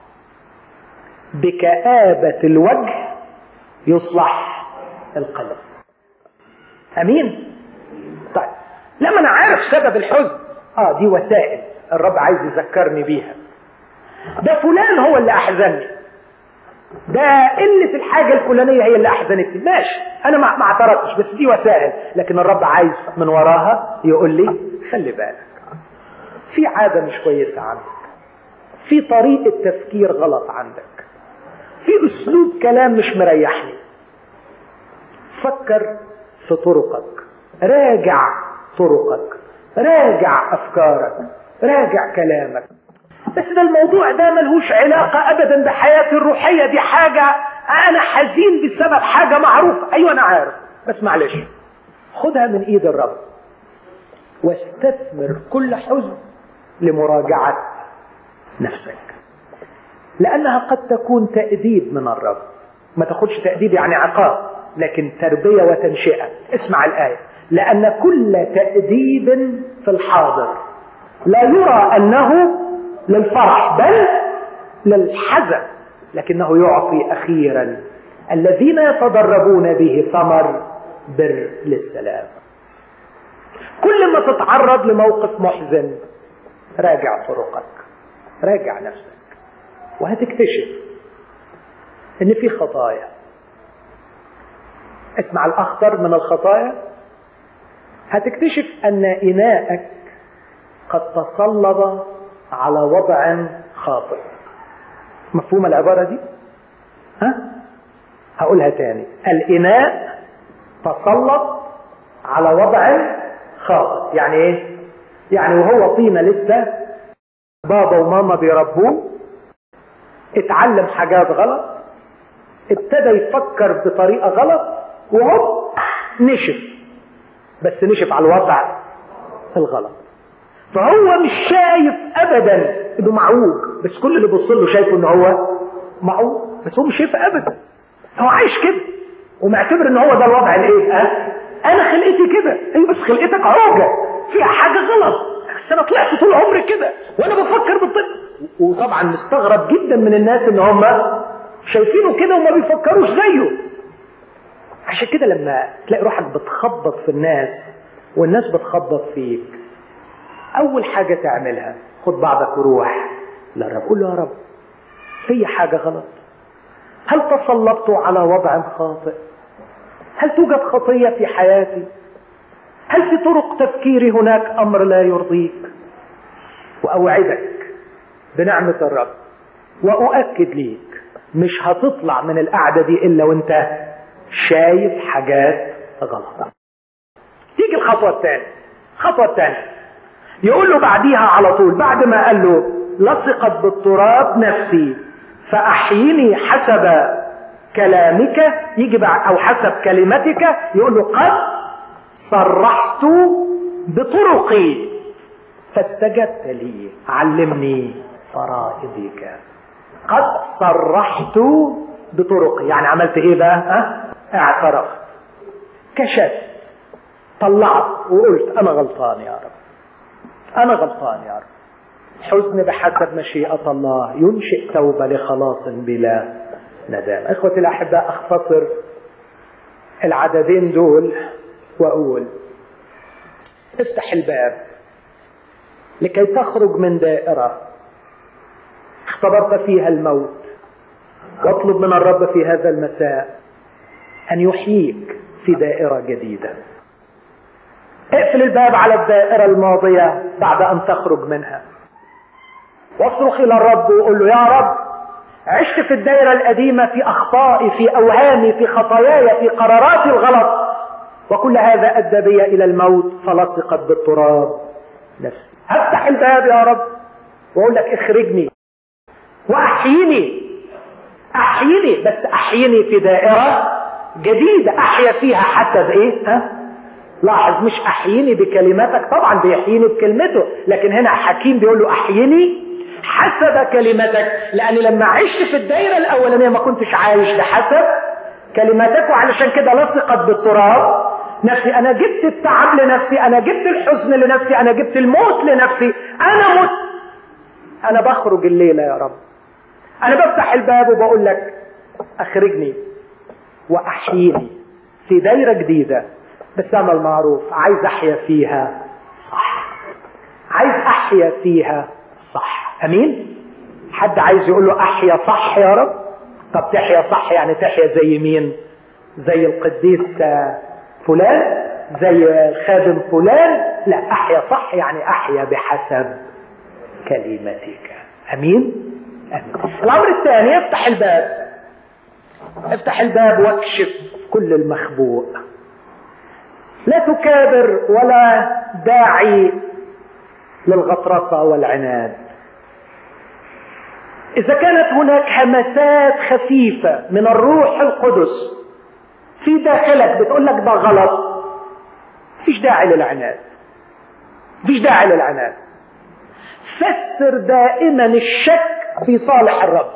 بكآبة الوجه يصلح القلب. امين. طيب لما انا عارف سبب الحزن، اه دي وسائل الرب عايز يذكرني بيها. ده فلان هو اللي احزنني، ده قلة الحاجة الفلانية هي اللي احزنتني، ماشي انا ما اعترضتش، بس دي وسائل. لكن الرب عايز من وراها يقول لي خلي بالك، في عادة مش كويسة عندك، في طريقة تفكير غلط عندك، في اسلوب كلام مش مريحني. فكر في طرقك، راجع طرقك، راجع افكارك، راجع كلامك. بس ده الموضوع ده ملهوش علاقة ابدا بحياتي الروحية، دي حاجة انا حزين بسبب حاجة معروفة. ايوه انا عارف، بس معلش خدها من ايد الرب واستثمر كل حزن لمراجعة نفسك، لانها قد تكون تأديب من الرب. ما تاخدش تأديب يعني عقاب، لكن تربية وتنشئة. اسمع الآية: لأن كل تأديب في الحاضر لا يرى أنه للفرح بل للحزن، لكنه يعطي أخيرا الذين يتدربون به ثمر بر للسلام. كل ما تتعرض لموقف محزن راجع طرقك، راجع نفسك، وهتكتشف ان في خطايا. اسمع الأخطر من الخطايا: هتكتشف أن إناءك قد تصلب على وضع خاطئ. مفهوم العبارة دي؟ ها؟ هقولها تاني: الإناء تصلب على وضع خاطئ. يعني إيه؟ يعني وهو طينة لسه بابا وماما بيربوه، اتعلم حاجات غلط، ابتدى يفكر بطريقة غلط، وهو نشف، بس نشف على الوضع الغلط. فهو مش شايف ابدا انه معوج، بس كل اللي بيبص له شايفه ان هو معوج، بس هو مش شايف ابدا. هو عايش كده ومعتبر ان هو ده الوضع الايه. ها؟ انا خلقتي كده. ايوه بس خلقتك عوجه، فيها حاجه غلط، بس انا طلعت طول عمري كده وانا بفكر بالطب. وطبعا مستغرب جدا من الناس ان هم شايفينه كده وما بيفكروش زيه. عشان كده لما تلاقي روحك بتخبط في الناس والناس بتخبط فيك، اول حاجة تعملها خد بعضك وروح للرب، قول له: يا رب في حاجة غلط، هل تصلبت على وضع خاطئ؟ هل توجد خطية في حياتي؟ هل في طرق تفكيري هناك امر لا يرضيك؟ واوعدك بنعمة الرب واؤكد ليك مش هتطلع من القعدة دي إلا وانت شايف حاجات غلط. تيجي الخطوة الثانية. الخطوة الثانية يقول له بعديها على طول، بعد ما قال له لصقت بالتراب نفسي فأحيني حسب كلامك، يجي بعد أو حسب كلمتك، يقول له قد صرحت بطرقي فاستجبت لي، علمني فرائضك. قد صرحت بطرقي، يعني عملت ايه بقى؟ ها؟ اعترفت، كشفت، طلعت وقلت انا غلطان يا رب، انا غلطان يا رب. حزن بحسب مشيئة الله ينشئ توبة لخلاص بلا ندامة. اخوتي الاحباء، اختصر العددين دول واقول افتح الباب لكي تخرج من دائرة اختبرت فيها الموت، واطلب من الرب في هذا المساء ان يحييك في دائرة جديدة. اقفل الباب على الدائرة الماضية بعد ان تخرج منها، واصرخ الى الرب وقول له يا رب عشت في الدائرة القديمة في اخطائي، في اوهامي، في خطاياي، في قراراتي الغلط، وكل هذا ادى بي الى الموت فلصقت بالتراب نفسي. هفتح الباب يا رب واقول لك اخرجني واحييني، احييني، بس احييني في دائرة جديدة احيا فيها حسب ايه؟ ها؟ لاحظ، مش احييني بكلماتك، طبعا بيحييني بكلمته، لكن هنا حكيم بيقول له احييني حسب كلمتك، لاني لما عشت في الدائرة الاولانية ما كنتش عايش بحسب كلماتك، وعلشان كده لصقت بالتراب نفسي. انا جبت التعب لنفسي، انا جبت الحزن لنفسي، انا جبت الموت لنفسي، انا مت. انا بخرج الليلة يا رب، انا بفتح الباب وبقول لك اخرجني واحييني في دايرة جديدة، بس اعمل معروف، عايز احيا فيها صح، عايز احيا فيها صح. امين؟ حد عايز يقول له احيا صح يا رب؟ طب تحيا صح يعني تحيا زي مين؟ زي القديس فلان، زي الخادم فلان؟ لا، احيا صح يعني احيا بحسب كلمتك. امين؟ امين. الامر الثاني، افتح الباب، افتح الباب واكشف كل المخبوء. لا تكابر ولا داعي للغطرسة والعناد. إذا كانت هناك همسات خفيفة من الروح القدس في داخلك بتقول لك ده غلط، فيش داعي للعناد، فيش داعي للعناد. فسر دائما الشك في صالح الرب،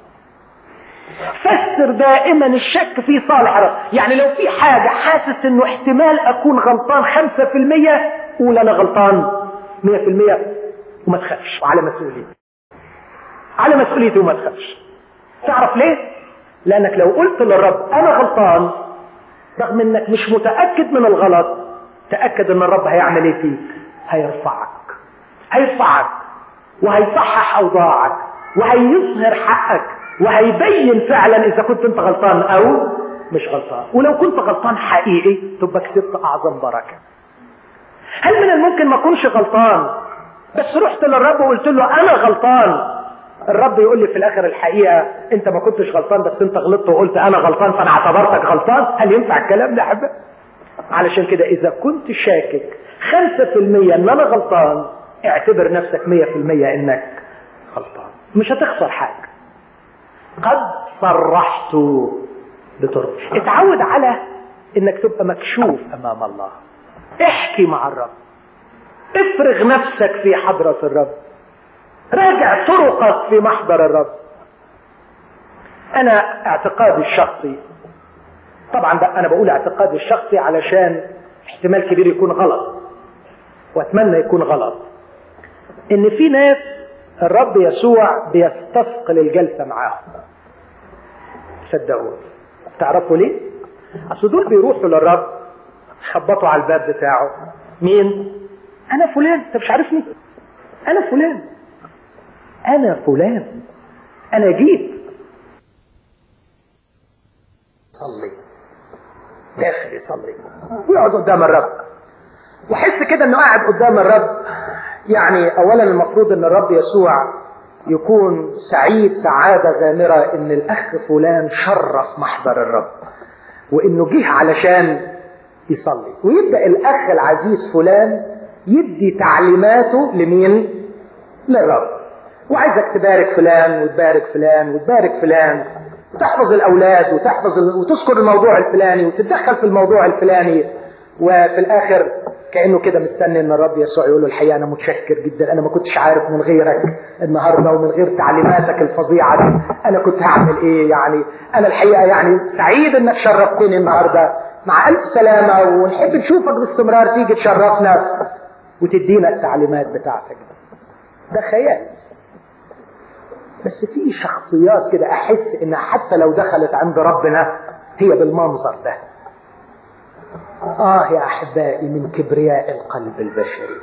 فسر دائما الشك في صالح الرب. يعني لو في حاجة حاسس انه احتمال اكون غلطان خمسة في المية، قول انا غلطان مية في المية وما تخافش، وعلى مسؤوليتي، على مسؤوليتي وما تخافش. تعرف ليه؟ لانك لو قلت للرب انا غلطان رغم انك مش متأكد من الغلط، تأكد ان الرب هيعمل ايه فيك؟ هيرفعك، هيرفعك وهيصحح اوضاعك وهيظهر حقك وهيبين فعلا اذا كنت انت غلطان او مش غلطان. ولو كنت غلطان حقيقي تبقى كسبت اعظم بركة. هل من الممكن ما اكونش غلطان بس رحت للرب وقلت له انا غلطان، الرب يقول لي في الاخر الحقيقة انت ما كنتش غلطان بس انت غلطت وقلت انا غلطان فانا اعتبرتك غلطان؟ هل ينفع الكلام ده يا حبيبي؟ علشان كده اذا كنت شاكك خمسة في المية ان انا غلطان، اعتبر نفسك مية في المية انك غلطان، مش هتخسر حاجة. قد صرحت بطرق. اتعود على انك تبقى مكشوف امام الله، احكي مع الرب، افرغ نفسك في حضرة الرب، راجع طرقك في محضر الرب. انا اعتقادي الشخصي، طبعا ده انا بقول اعتقادي الشخصي علشان احتمال كبير يكون غلط واتمنى يكون غلط، ان في ناس الرب يسوع بيستثقل الجلسة معاهم. صدقوني. تعرفوا ليه؟ اصل دول بيروحوا للرب خبطوا على الباب بتاعه، مين؟ انا فلان، انت مش عارفني؟ انا فلان، انا فلان، انا جيت. صلي، داخل يصلي ويقعد قدام الرب وحس كده انه قاعد قدام الرب. يعني اولا المفروض ان الرب يسوع يكون سعيد سعادة غامرة ان الاخ فلان شرف محضر الرب وانه جه علشان يصلي، ويبدأ الاخ العزيز فلان يدي تعليماته لمين؟ للرب. وعايزك تبارك فلان وتبارك فلان وتبارك فلان، وتحفظ الاولاد وتحفظ ال... وتذكر الموضوع الفلاني وتتدخل في الموضوع الفلاني، وفي الاخر كأنه كده مستني ان الرب يسوع يقول له الحقيقة انا متشكر جدا، انا ما كنتش عارف من غيرك النهاردة ومن غير تعليماتك الفظيعة دي انا كنت هعمل ايه. يعني انا الحقيقة يعني سعيد انك شرفتني النهاردة، مع الف سلامة، ونحب نشوفك باستمرار تيجي تشرفنا وتدينا التعليمات بتاعتك. ده خيال. بس في شخصيات كده احس انها حتى لو دخلت عند ربنا هي بالمنظر ده. آه يا أحبائي من كبرياء القلب البشري.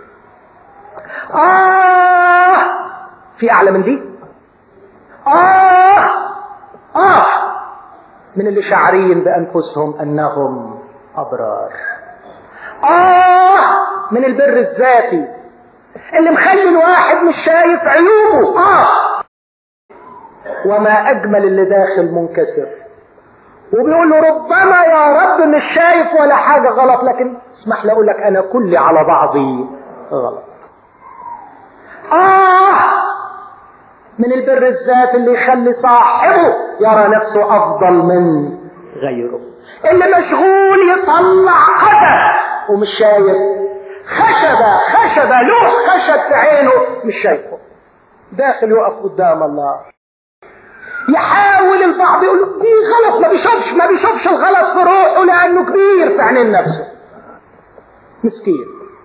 آه في أعلى من دي؟ آه آه من اللي شاعرين بأنفسهم أنهم أبرار. آه من البر الذاتي اللي مخلي الواحد مش شايف عيوبه. آه وما أجمل اللي داخل منكسر وبيقول له ربما يا رب مش شايف ولا حاجة غلط، لكن اسمح لي اقول لك انا كلي على بعضي غلط. آه من البر الذات اللي يخلي صاحبه يرى نفسه افضل من غيره، اللي مشغول يطلع قدر ومش شايف خشبة خشبة لوح خشب في عينه مش شايفه، داخل يقف قدام الله. يحاول البعض يقول دي غلط، ما بيشوفش ما بيشوفش الغلط في روحه لانه كبير في عينين نفسه مسكين.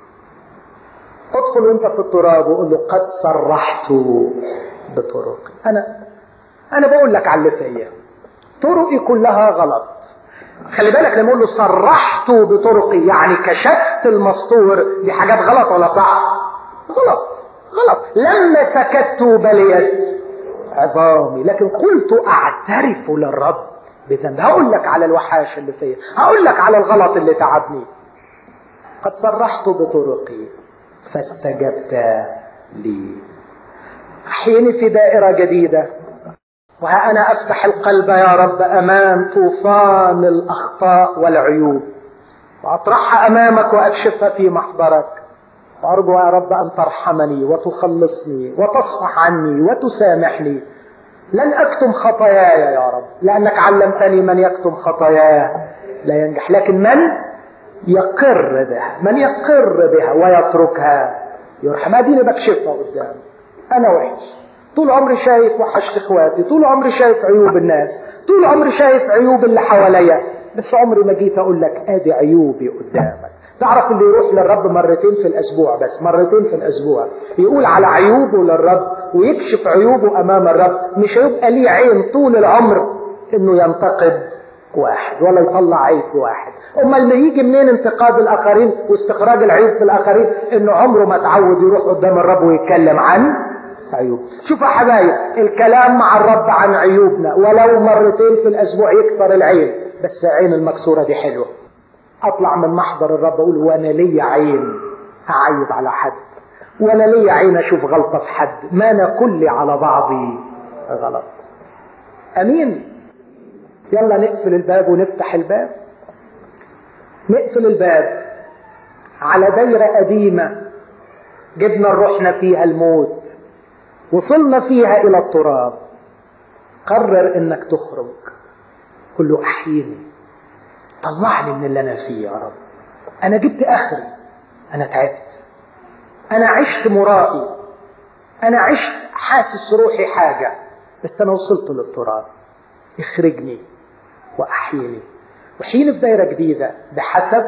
ادخل وانت في التراب وقول له قد صرحت بطرقي. انا انا بقول لك على اللي فيا، طرقي كلها غلط. خلي بالك لما اقول له صرحت بطرقي يعني كشفت المستور، دي حاجات غلط ولا صح؟ غلط غلط. لما سكت بليت عظامي، لكن قلت اعترف للرب بذنب. هقول لك على الوحاش اللي فيا، هقول لك على الغلط اللي تعبني. قد صرحت بطرقي فاستجبت لي. احيني في دائرة جديدة، وها انا افتح القلب يا رب امام طوفان الاخطاء والعيوب، واطرحها امامك واكشفها في محضرك، وأرجو يا رب أن ترحمني وتخلصني وتصفح عني وتسامحني. لن أكتم خطاياي يا رب، لأنك علمتني من يكتم خطاياه لا ينجح، لكن من يقر بها من يقر بها ويتركها يرحم. أديني بكشفها قدام. أنا وحش، طول عمري شايف وحشت إخواتي، طول عمري شايف عيوب الناس، طول عمري شايف عيوب اللي حواليا، بس عمري ما جيت أقول لك أدي عيوبي قدامك. تعرف اللي يروح للرب مرتين في الأسبوع، بس مرتين في الأسبوع يقول على عيوبه للرب ويكشف عيوبه أمام الرب، مش هيبقى ليه عين طول العمر إنه ينتقد واحد ولا يطلع عيب في واحد. أما اللي يجي منين انتقاد الآخرين واستخراج العيوب في الآخرين؟ إنه عمره ما تعود يروح قدام الرب ويتكلم عن عيوب. شوف يا حبايب، الكلام مع الرب عن عيوبنا ولو مرتين في الأسبوع يكسر العين، بس العين المكسورة دي حلوة. اطلع من محضر الرب اقول وانا لي عين هعيب على حد، وانا لي عين اشوف غلطة في حد، ما انا كلي على بعضي غلط. امين. يلا نقفل الباب ونفتح الباب. نقفل الباب على دايرة قديمة جبنا روحنا فيها الموت، وصلنا فيها الى التراب. قرر انك تخرج، قل له احييني، طلعني من اللي انا فيه يا رب. انا جبت اخري، انا تعبت، انا عشت مرائي، انا عشت حاسس روحي حاجة، بس انا وصلت للتراب. اخرجني واحييني، وحيني في دايرة جديدة بحسب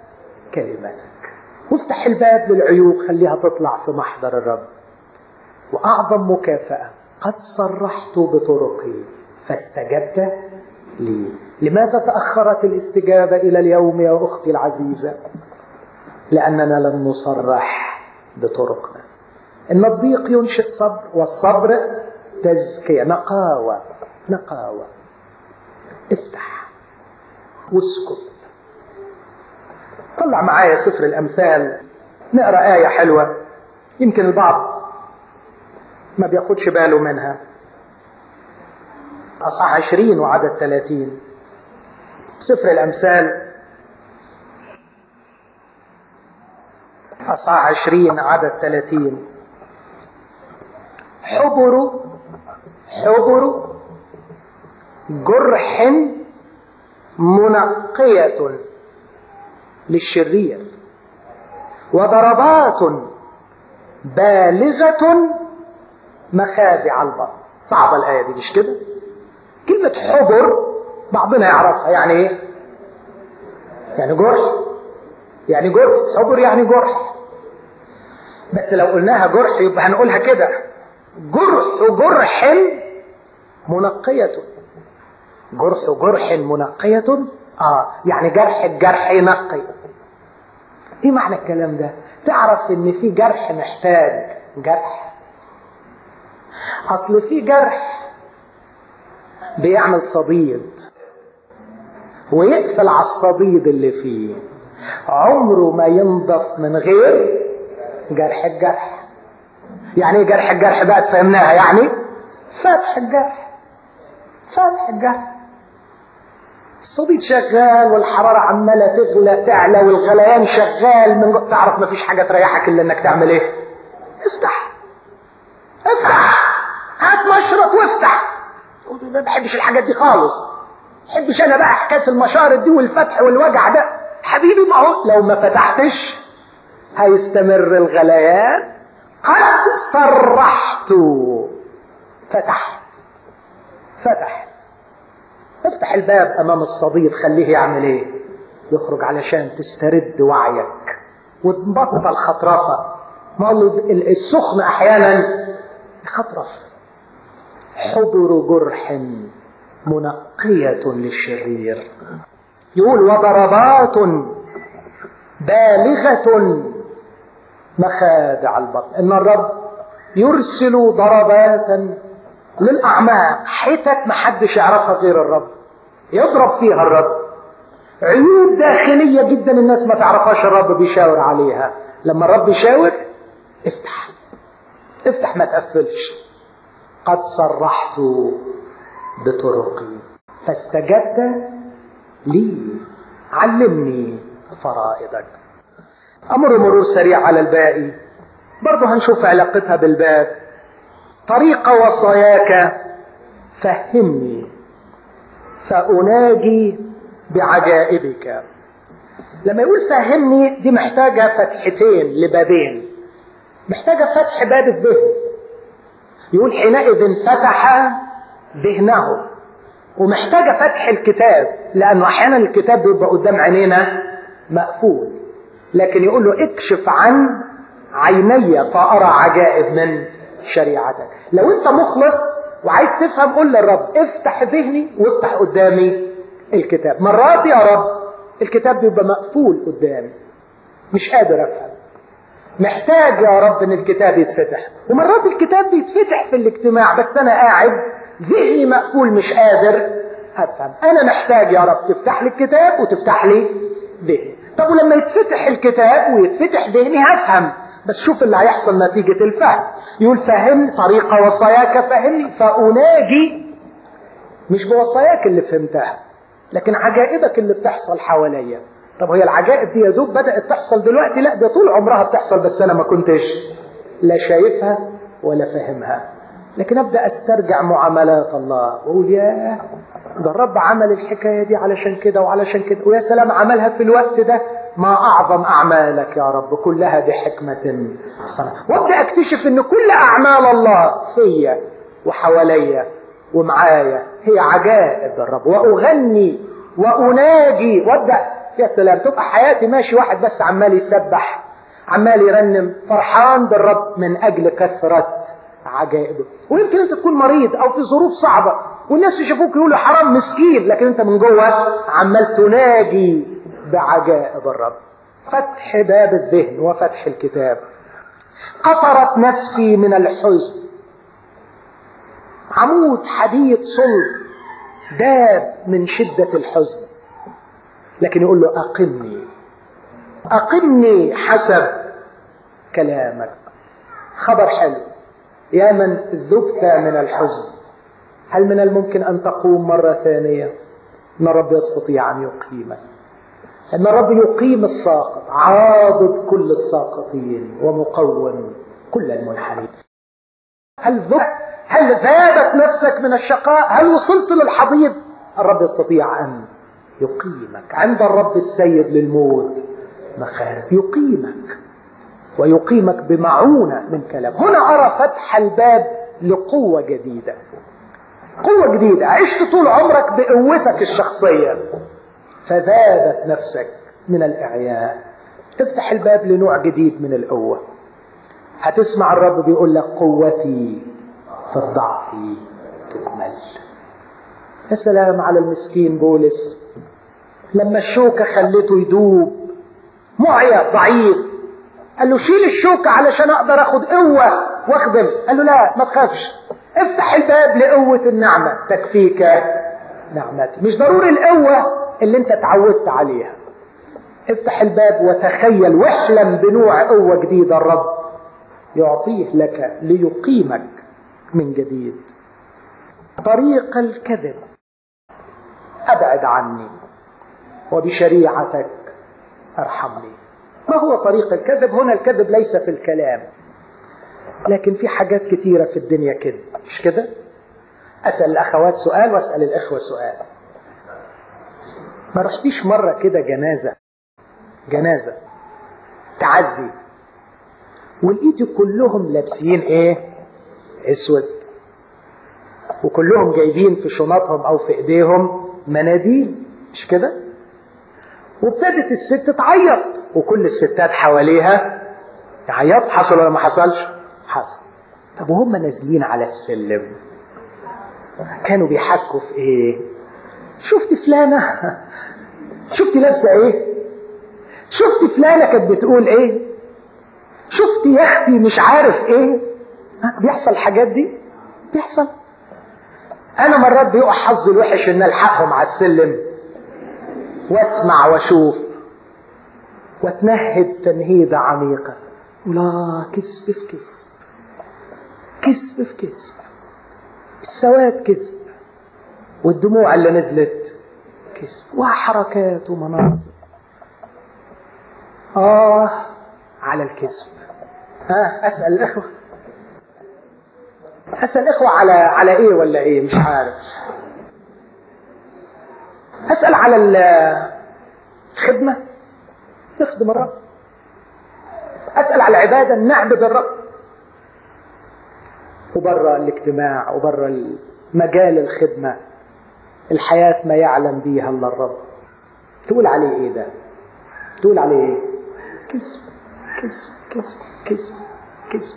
كلمتك. وافتح الباب للعيوب، خليها تطلع في محضر الرب. واعظم مكافأة قد صرحت بطرقي فاستجبت لي. لماذا تأخرت الاستجابة إلى اليوم يا أختي العزيزة؟ لأننا لم نصرح بطرقنا. إن الضيق ينشئ صبر، والصبر تزكية. نقاوة نقاوة. افتح واسكت. طلع معايا سفر الأمثال، نقرأ آية حلوة. يمكن البعض ما بياخدش باله منها. أصحاح عشرين وعدد ثلاثين سفر الأمثال، أصحاح عشرين عدد ثلاثين. حبر حبر جرح منقية للشرير، وضربات بالغة مخادع البطن. صعبة الآية دي مش كده؟ كلمة حبر بعضنا يعرفها يعني ايه؟ يعني جرح، يعني جرح. حبر يعني جرح، بس لو قلناها جرح يبقى هنقولها كده: جرح جرح منقية. جرح جرح منقية، اه يعني جرح الجرح ينقي. ايه معنى الكلام ده؟ تعرف ان في جرح محتاج جرح. اصل في جرح بيعمل صديد ويقفل على الصديد اللي فيه، عمره ما ينضف من غير جرح الجرح. يعني ايه جرح الجرح بقى؟ تفهمناها يعني فتح الجرح. فتح الجرح، الصديد شغال والحرارة عمالة تغلى تعلى والغليان شغال من جوه، تعرف ما فيش حاجة تريحك الا انك تعمل ايه؟ افتح افتح، هات مشرط وافتح. ما بحبش الحاجات دي خالص، ما بحبش انا بقى حكاية المشارط دي والفتح والوجع ده. حبيبي ما هو لو ما فتحتش هيستمر الغليان. قد صرحت، فتحت فتحت. افتح الباب امام الصديد، خليه يعمل ايه؟ يخرج، علشان تسترد وعيك وتبطل خطرفة. ما هو السخن احيانا يخطرف. حبر جرح منقية للشرير. يقول وضربات بالغة مخادع البطن. ان الرب يرسل ضربات للأعماق، حتت محدش يعرفها غير الرب، يضرب فيها الرب. عيوب داخلية جدا الناس ما تعرفهاش الرب بيشاور عليها. لما الرب يشاور افتح افتح، ما تقفلش. قد صرحت بطرقي فاستجبت لي، علمني فرائضك. أمر مرور سريع على الباقي، برضو هنشوف علاقتها بالباب. طريق وصاياك فهمني فأناجي بعجائبك. لما يقول فهمني دي محتاجة فتحتين لبابين، محتاجة فتح باب الذهن. يقول حينئذ فتح ذهنه، ومحتاجة فتح الكتاب، لأنه أحيانا الكتاب بيبقى قدام عينينا مقفول، لكن يقول له اكشف عن عيني فأرى عجائب من شريعتك. لو انت مخلص وعايز تفهم قول للرب افتح ذهني وافتح قدامي الكتاب. مرات يا رب الكتاب بيبقى مقفول قدامي، مش قادر افهم، محتاج يا رب ان الكتاب يتفتح. ومرات الكتاب بيتفتح في الاجتماع بس انا قاعد ذهني مقفول مش قادر افهم. انا محتاج يا رب تفتح لي الكتاب وتفتح لي ذهني. طب ولما يتفتح الكتاب ويتفتح ذهني هفهم، بس شوف اللي هيحصل نتيجة الفهم. يقول فهم طريق وصاياك فهمني فأناجي، مش بوصاياك اللي فهمتها لكن عجائبك اللي بتحصل حواليا. طب هي العجائب دي يا دوب بدأت تحصل دلوقتي؟ لا، ده طول عمرها بتحصل بس انا ما كنتش لا شايفها ولا فاهمها. لكن ابدأ استرجع معاملات الله واقول يا ده الرب عمل الحكاية دي علشان كده وعلشان كده، ويا سلام عملها في الوقت ده، ما اعظم اعمالك يا رب كلها بحكمة صنع. وابدأ اكتشف ان كل اعمال الله فيا وحواليا ومعايا هي عجائب الرب، واغني واناجي. وابدأ يا سلام تبقى حياتي ماشي واحد بس عمال يسبح عمال يرنم فرحان بالرب من اجل كثرة عجائبه. ويمكن انت تكون مريض او في ظروف صعبة والناس يشوفوك يقولوا حرام مسكين، لكن انت من جوه عمال تناجي بعجائب الرب. فتح باب الذهن وفتح الكتاب. قطرت نفسي من الحزن، عمود حديد صلب داب من شدة الحزن، لكن يقول له أقمني أقمني حسب كلامك. خبر حلو، يا من ذبت من الحزن، هل من الممكن أن تقوم مرة ثانية؟ إن الرب يستطيع أن يقيمك، إن الرب يقيم الساقط، عاضد كل الساقطين ومقوم كل المنحنين. هل ذبت؟ هل ذابت نفسك من الشقاء؟ هل وصلت للحضيض؟ الرب يستطيع أن يقيمك. عند الرب السيد للموت مخارج، يقيمك ويقيمك بمعونة من كلام. هنا أرى فتح الباب لقوة جديدة، قوة جديدة. عشت طول عمرك بقوتك الشخصية فذابت نفسك من الإعياء. افتح الباب لنوع جديد من القوة. هتسمع الرب بيقول لك قوتي في الضعف تكمل. يا سلام على المسكين بولس لما الشوكة خلته يدوب، معيا ضعيف، قال له شيل الشوكة علشان اقدر اخد قوة واخدم. قال له لا ما تخافش، افتح الباب لقوة النعمة تكفيك نعمتي. مش ضروري القوة اللي انت اتعودت عليها، افتح الباب وتخيل واحلم بنوع قوة جديدة الرب يعطيه لك ليقيمك من جديد. طريق الكذب ابعد عني وبشريعتك ارحمني. ما هو طريق الكذب؟ هنا الكذب ليس في الكلام، لكن في حاجات كتيرة في الدنيا كذب، مش كده؟ أسأل الأخوات سؤال وأسأل الإخوة سؤال. ما رحتيش مرة كده جنازة جنازة تعزي ولقيتوا كلهم لابسين ايه؟ اسود، وكلهم جايبين في شنطهم او في ايديهم مناديل، مش كده؟ وابتدت الست تعيط وكل الستات حواليها تعيط. حصل ولا ما حصلش؟ حصل. طب وهم نازلين على السلم كانوا بيحكوا في ايه؟ شفت فلانة؟ شفت لابسة ايه؟ شفت فلانة كانت بتقول ايه؟ شفت يا اختي مش عارف ايه؟ بيحصل الحاجات دي؟ بيحصل. انا مرات بيقع حظي الوحش ان الحقهم على السلم واسمع واشوف واتنهد تنهيدة عميقة. لا، كذب في كذب، كذب في كذب، السواد كذب، والدموع اللي نزلت كذب، وحركات ومناظر. آه على الكذب. ها أسأل الإخوة أسأل الإخوة على على إيه ولا إيه؟ مش عارف. أسأل على الخدمة، تخدم الرب. أسأل على العبادة، نعبد الرب. وبرا الاجتماع وبرا مجال الخدمة الحياة ما يعلم بيها إلا الرب. تقول عليه إيه ده؟ تقول عليه إيه؟ كذب كذب كذب كذب كذب.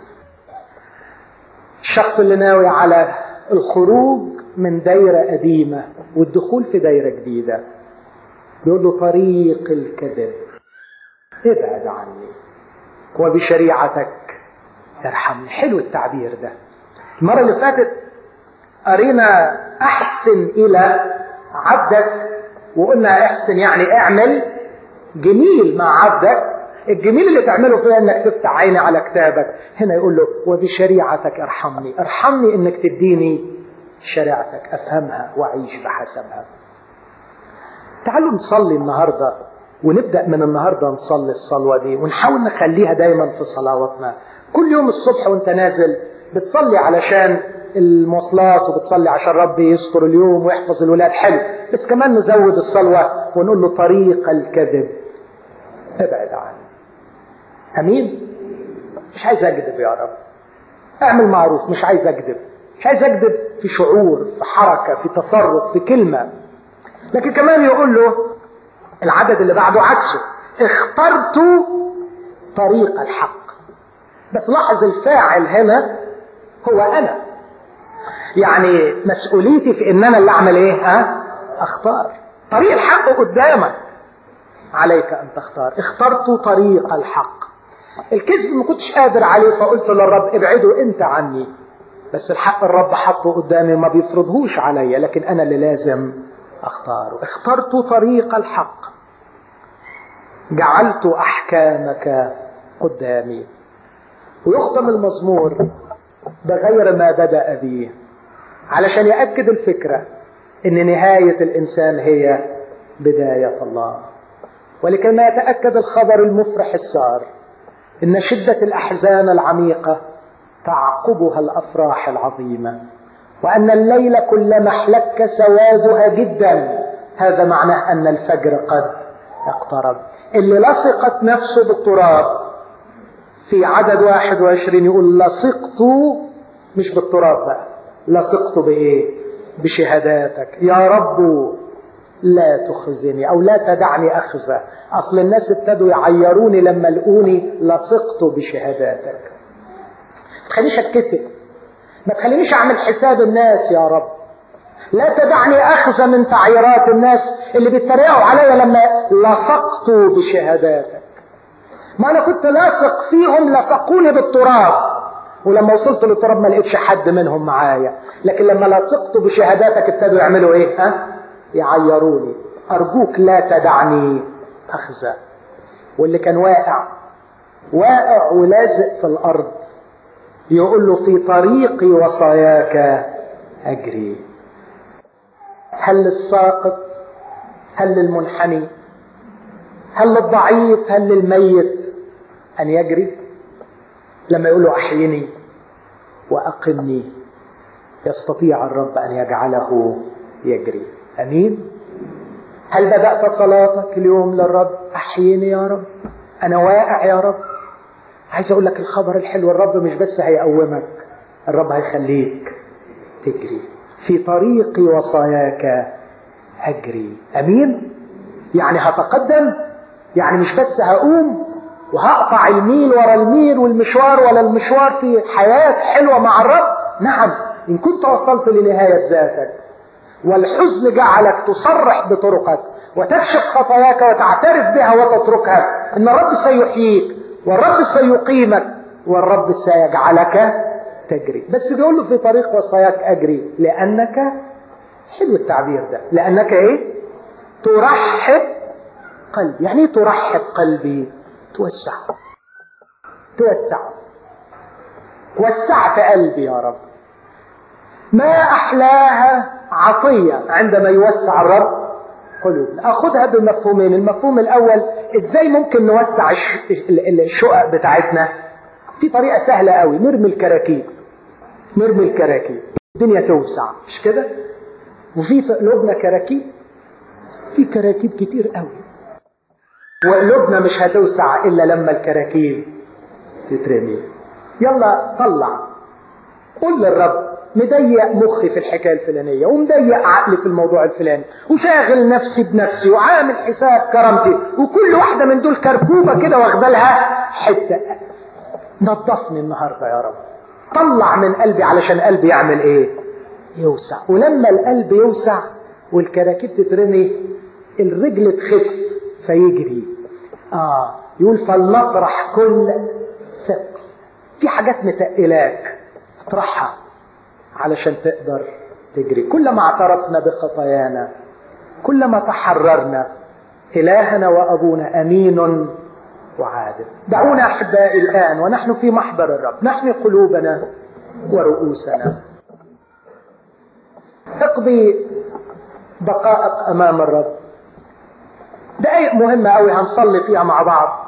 الشخص اللي ناوي على الخروج من دايرة قديمة والدخول في دايرة جديدة بيقول له طريق الكذب ابعد عني وبشريعتك ارحمني. حلو التعبير ده. المرة اللي فاتت قرينا احسن الى عبدك، وقلنا احسن يعني اعمل جميل مع عبدك. الجميل اللي تعمله فيها انك تفتح عيني على كتابك. هنا يقول له وبشريعتك ارحمني. ارحمني انك تديني شريعتك افهمها واعيش بحسبها. تعالوا نصلي النهاردة، ونبدأ من النهاردة نصلي الصلوة دي ونحاول نخليها دايما في صلواتنا. كل يوم الصبح وانت نازل بتصلي علشان المواصلات، وبتصلي عشان ربي يستر اليوم ويحفظ الولاد. حلو، بس كمان نزود الصلوة ونقول له طريق الكذب ابعد عني. امين. مش عايز اكذب يا رب، اعمل معروف. مش عايز اكذب، مش عايز اكذب في شعور، في حركة، في تصرف، في كلمة. لكن كمان يقول له العدد اللي بعده عكسه، اخترت طريق الحق. بس لاحظ الفاعل هنا هو انا، يعني مسؤوليتي في ان انا اللي اعمل ايه؟ ها؟ اختار طريق الحق قدامك، عليك ان تختار. اخترت طريق الحق. الكذب ما كنتش قادر عليه فقلت للرب ابعده انت عني، بس الحق الرب حطه قدامي ما بيفرضهوش عليا، لكن انا اللي لازم اختاره. اخترت طريق الحق، جعلت احكامك قدامي. ويختم المزمور بغير ما بدأ به، علشان يأكد الفكرة ان نهاية الانسان هي بداية الله. ولكي ما يتأكد الخبر المفرح السار ان شدة الاحزان العميقة تعقبها الافراح العظيمة، وان الليل كلما احلك سوادها جدا، هذا معناه ان الفجر قد اقترب. اللي لصقت نفسه بالتراب في عدد واحد وعشرين يقول لصقت، مش بالتراب بقى، لصقت بايه؟ بشهاداتك يا رب لا تخزني او لا تدعني اخزى. اصل الناس ابتدوا يعيروني لما لقوني لصقت بشهاداتك. ما تخلينيش اتكسف، ما تخلينيش اعمل حساب الناس يا رب، لا تدعني اخزى من تعييرات الناس اللي بيتريقوا عليا لما لصقت بشهاداتك. ما انا كنت لاصق فيهم، لصقوني بالتراب، ولما وصلت للتراب ما لقيتش حد منهم معايا، لكن لما لصقت بشهاداتك ابتدوا يعملوا ايه؟ ها؟ يعيروني. ارجوك لا تدعني اخزى. واللي كان واقع واقع ولازق في الارض يقول له في طريق وصاياك اجري. هل للساقط؟ هل للمنحني؟ هل للضعيف؟ هل للميت ان يجري؟ لما يقول له احيني واقمني يستطيع الرب ان يجعله يجري. امين. هل بدأت صلاتك اليوم للرب؟ احيني يا رب، انا واقع يا رب. عايز اقول لك الخبر الحلو، الرب مش بس هيقومك، الرب هيخليك تجري. في طريق وصاياك اجري. امين. يعني هتقدم، يعني مش بس هقوم وهقطع الميل ورا الميل والمشوار ولا المشوار في حياة حلوة مع الرب. نعم، إن كنت وصلت لنهاية ذاتك والحزن جعلك تصرح بطرقك وتكشف خطاياك وتعترف بها وتتركها، إن الرب سيحييك والرب سيقيمك والرب سيجعلك تجري. بس بيقول له في طريق وصاياك أجري لأنك، حلو التعبير ده، لأنك إيه؟ ترحب قلبي. يعني إيه ترحب قلبي؟ توسع، توسع. وسعت قلبي يا رب. ما أحلاها عطية عندما يوسع الرب قلوبنا. أخذها بمفهومين. المفهوم الأول، إزاي ممكن نوسع الشقق بتاعتنا؟ في طريقة سهلة قوي، نرمي الكراكيب، نرمي الكراكيب الدنيا توسع، مش كده؟ وفي في قلوبنا كراكيب، في كراكيب كتير قوي، وقلوبنا مش هتوسع إلا لما الكراكيب تترمي. يلا طلع، قول للرب مضيق مخي في الحكاية الفلانية، ومضيق عقلي في الموضوع الفلاني، وشاغل نفسي بنفسي، وعامل حساب كرامتي، وكل واحدة من دول كركوبة كده واخده لها حتة. نظفني النهاردة يا رب، طلع من قلبي علشان قلبي يعمل ايه؟ يوسع. ولما القلب يوسع والكراكيب تترمي، الرجل تخف فيجري. آه يقول فلنطرح كل ثقل. في حاجات متقلاك اطرحها علشان تقدر تجري. كلما اعترفنا بخطايانا كلما تحررنا. إلهنا وأبونا أمين وعادل. دعونا أحبائي الآن ونحن في محضر الرب نحمي قلوبنا ورؤوسنا. اقضي دقائق أمام الرب، دقائق مهمة أوي هنصلي فيها مع بعض.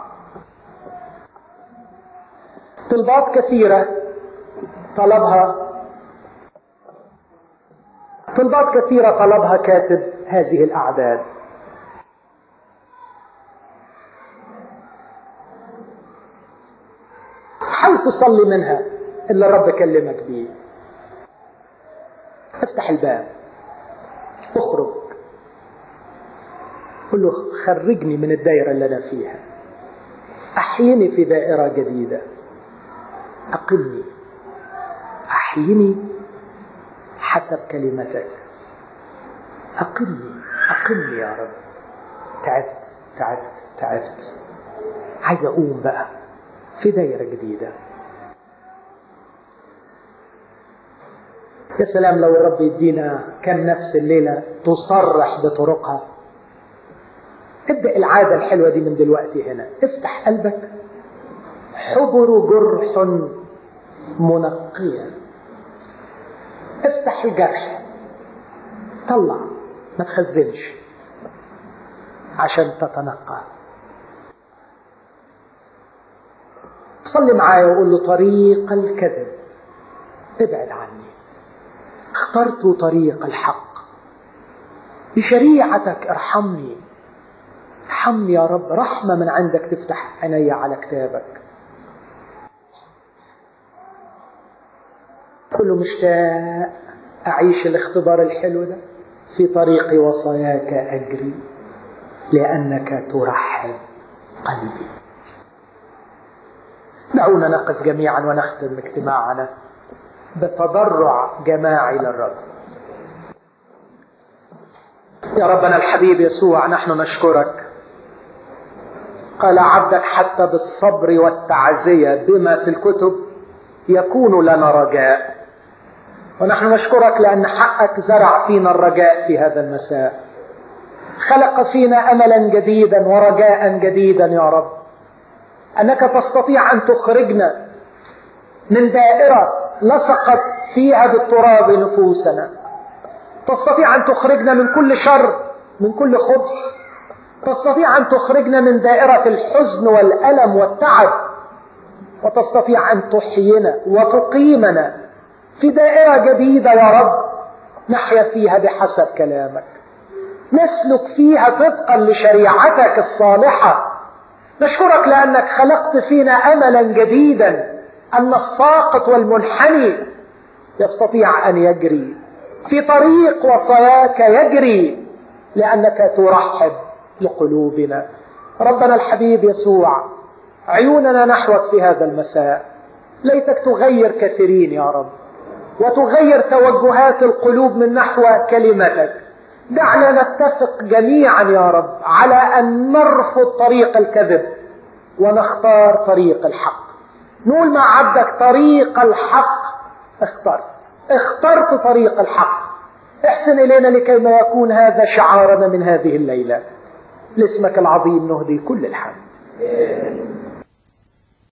طلبات كثيرة طلبها طلبات كثيرة طلبها كاتب هذه الأعداد. حاول تصلي منها اللي الرب كلمك بيه. افتح الباب، اخرج، قل له خرجني من الدائرة اللي أنا فيها، أحيني في دائرة جديدة، أقمني، أحيني حسب كلمتك، أقمني أقمني يا رب. تعبت تعبت تعبت، عايز أقوم بقى في دائرة جديدة. يا سلام لو الرب يدينا كم نفس الليلة تصرح بطرقها. ابدأ العادة الحلوة دي من دلوقتي هنا. افتح قلبك. حبر جرح منقيا افتح الجرح، طلع، ما تخزنش عشان تتنقى. صلي معايا وقول له طريق الكذب ابعد عني، اخترت طريق الحق، بشريعتك ارحمني، ارحمني يا رب، رحمة من عندك تفتح عيني على كتابك. كله مشتاق أعيش الاختبار الحلو ده، في طريق وصاياك أجري لأنك ترحب قلبي. دعونا نقف جميعا ونختم اجتماعنا بتضرع جماعي للرب. يا ربنا الحبيب يسوع، نحن نشكرك. قال عبدك حتى بالصبر والتعزية بما في الكتب يكون لنا رجاء، ونحن نشكرك لأن حقك زرع فينا الرجاء في هذا المساء، خلق فينا أملا جديدا ورجاء جديدا يا رب، أنك تستطيع أن تخرجنا من دائرة لصقت فيها بالتراب نفوسنا، تستطيع أن تخرجنا من كل شر، من كل خبث، تستطيع أن تخرجنا من دائرة الحزن والألم والتعب، وتستطيع أن تحيينا وتقيمنا في دائرة جديدة يا رب نحيا فيها بحسب كلامك، نسلك فيها طبقا لشريعتك الصالحة. نشكرك لأنك خلقت فينا أملا جديدا، أن الساقط والمنحني يستطيع أن يجري في طريق وصاياك، يجري لأنك ترحب لقلوبنا. ربنا الحبيب يسوع، عيوننا نحوك في هذا المساء، ليتك تغير كثيرين يا رب، وتغير توجهات القلوب من نحو كلمتك. دعنا نتفق جميعا يا رب على أن نرفض طريق الكذب ونختار طريق الحق. نقول مع عبدك طريق الحق اخترت، اخترت طريق الحق. احسن إلينا لكي ما يكون هذا شعارنا من هذه الليلة. لاسمك العظيم نهدي كل الحمد.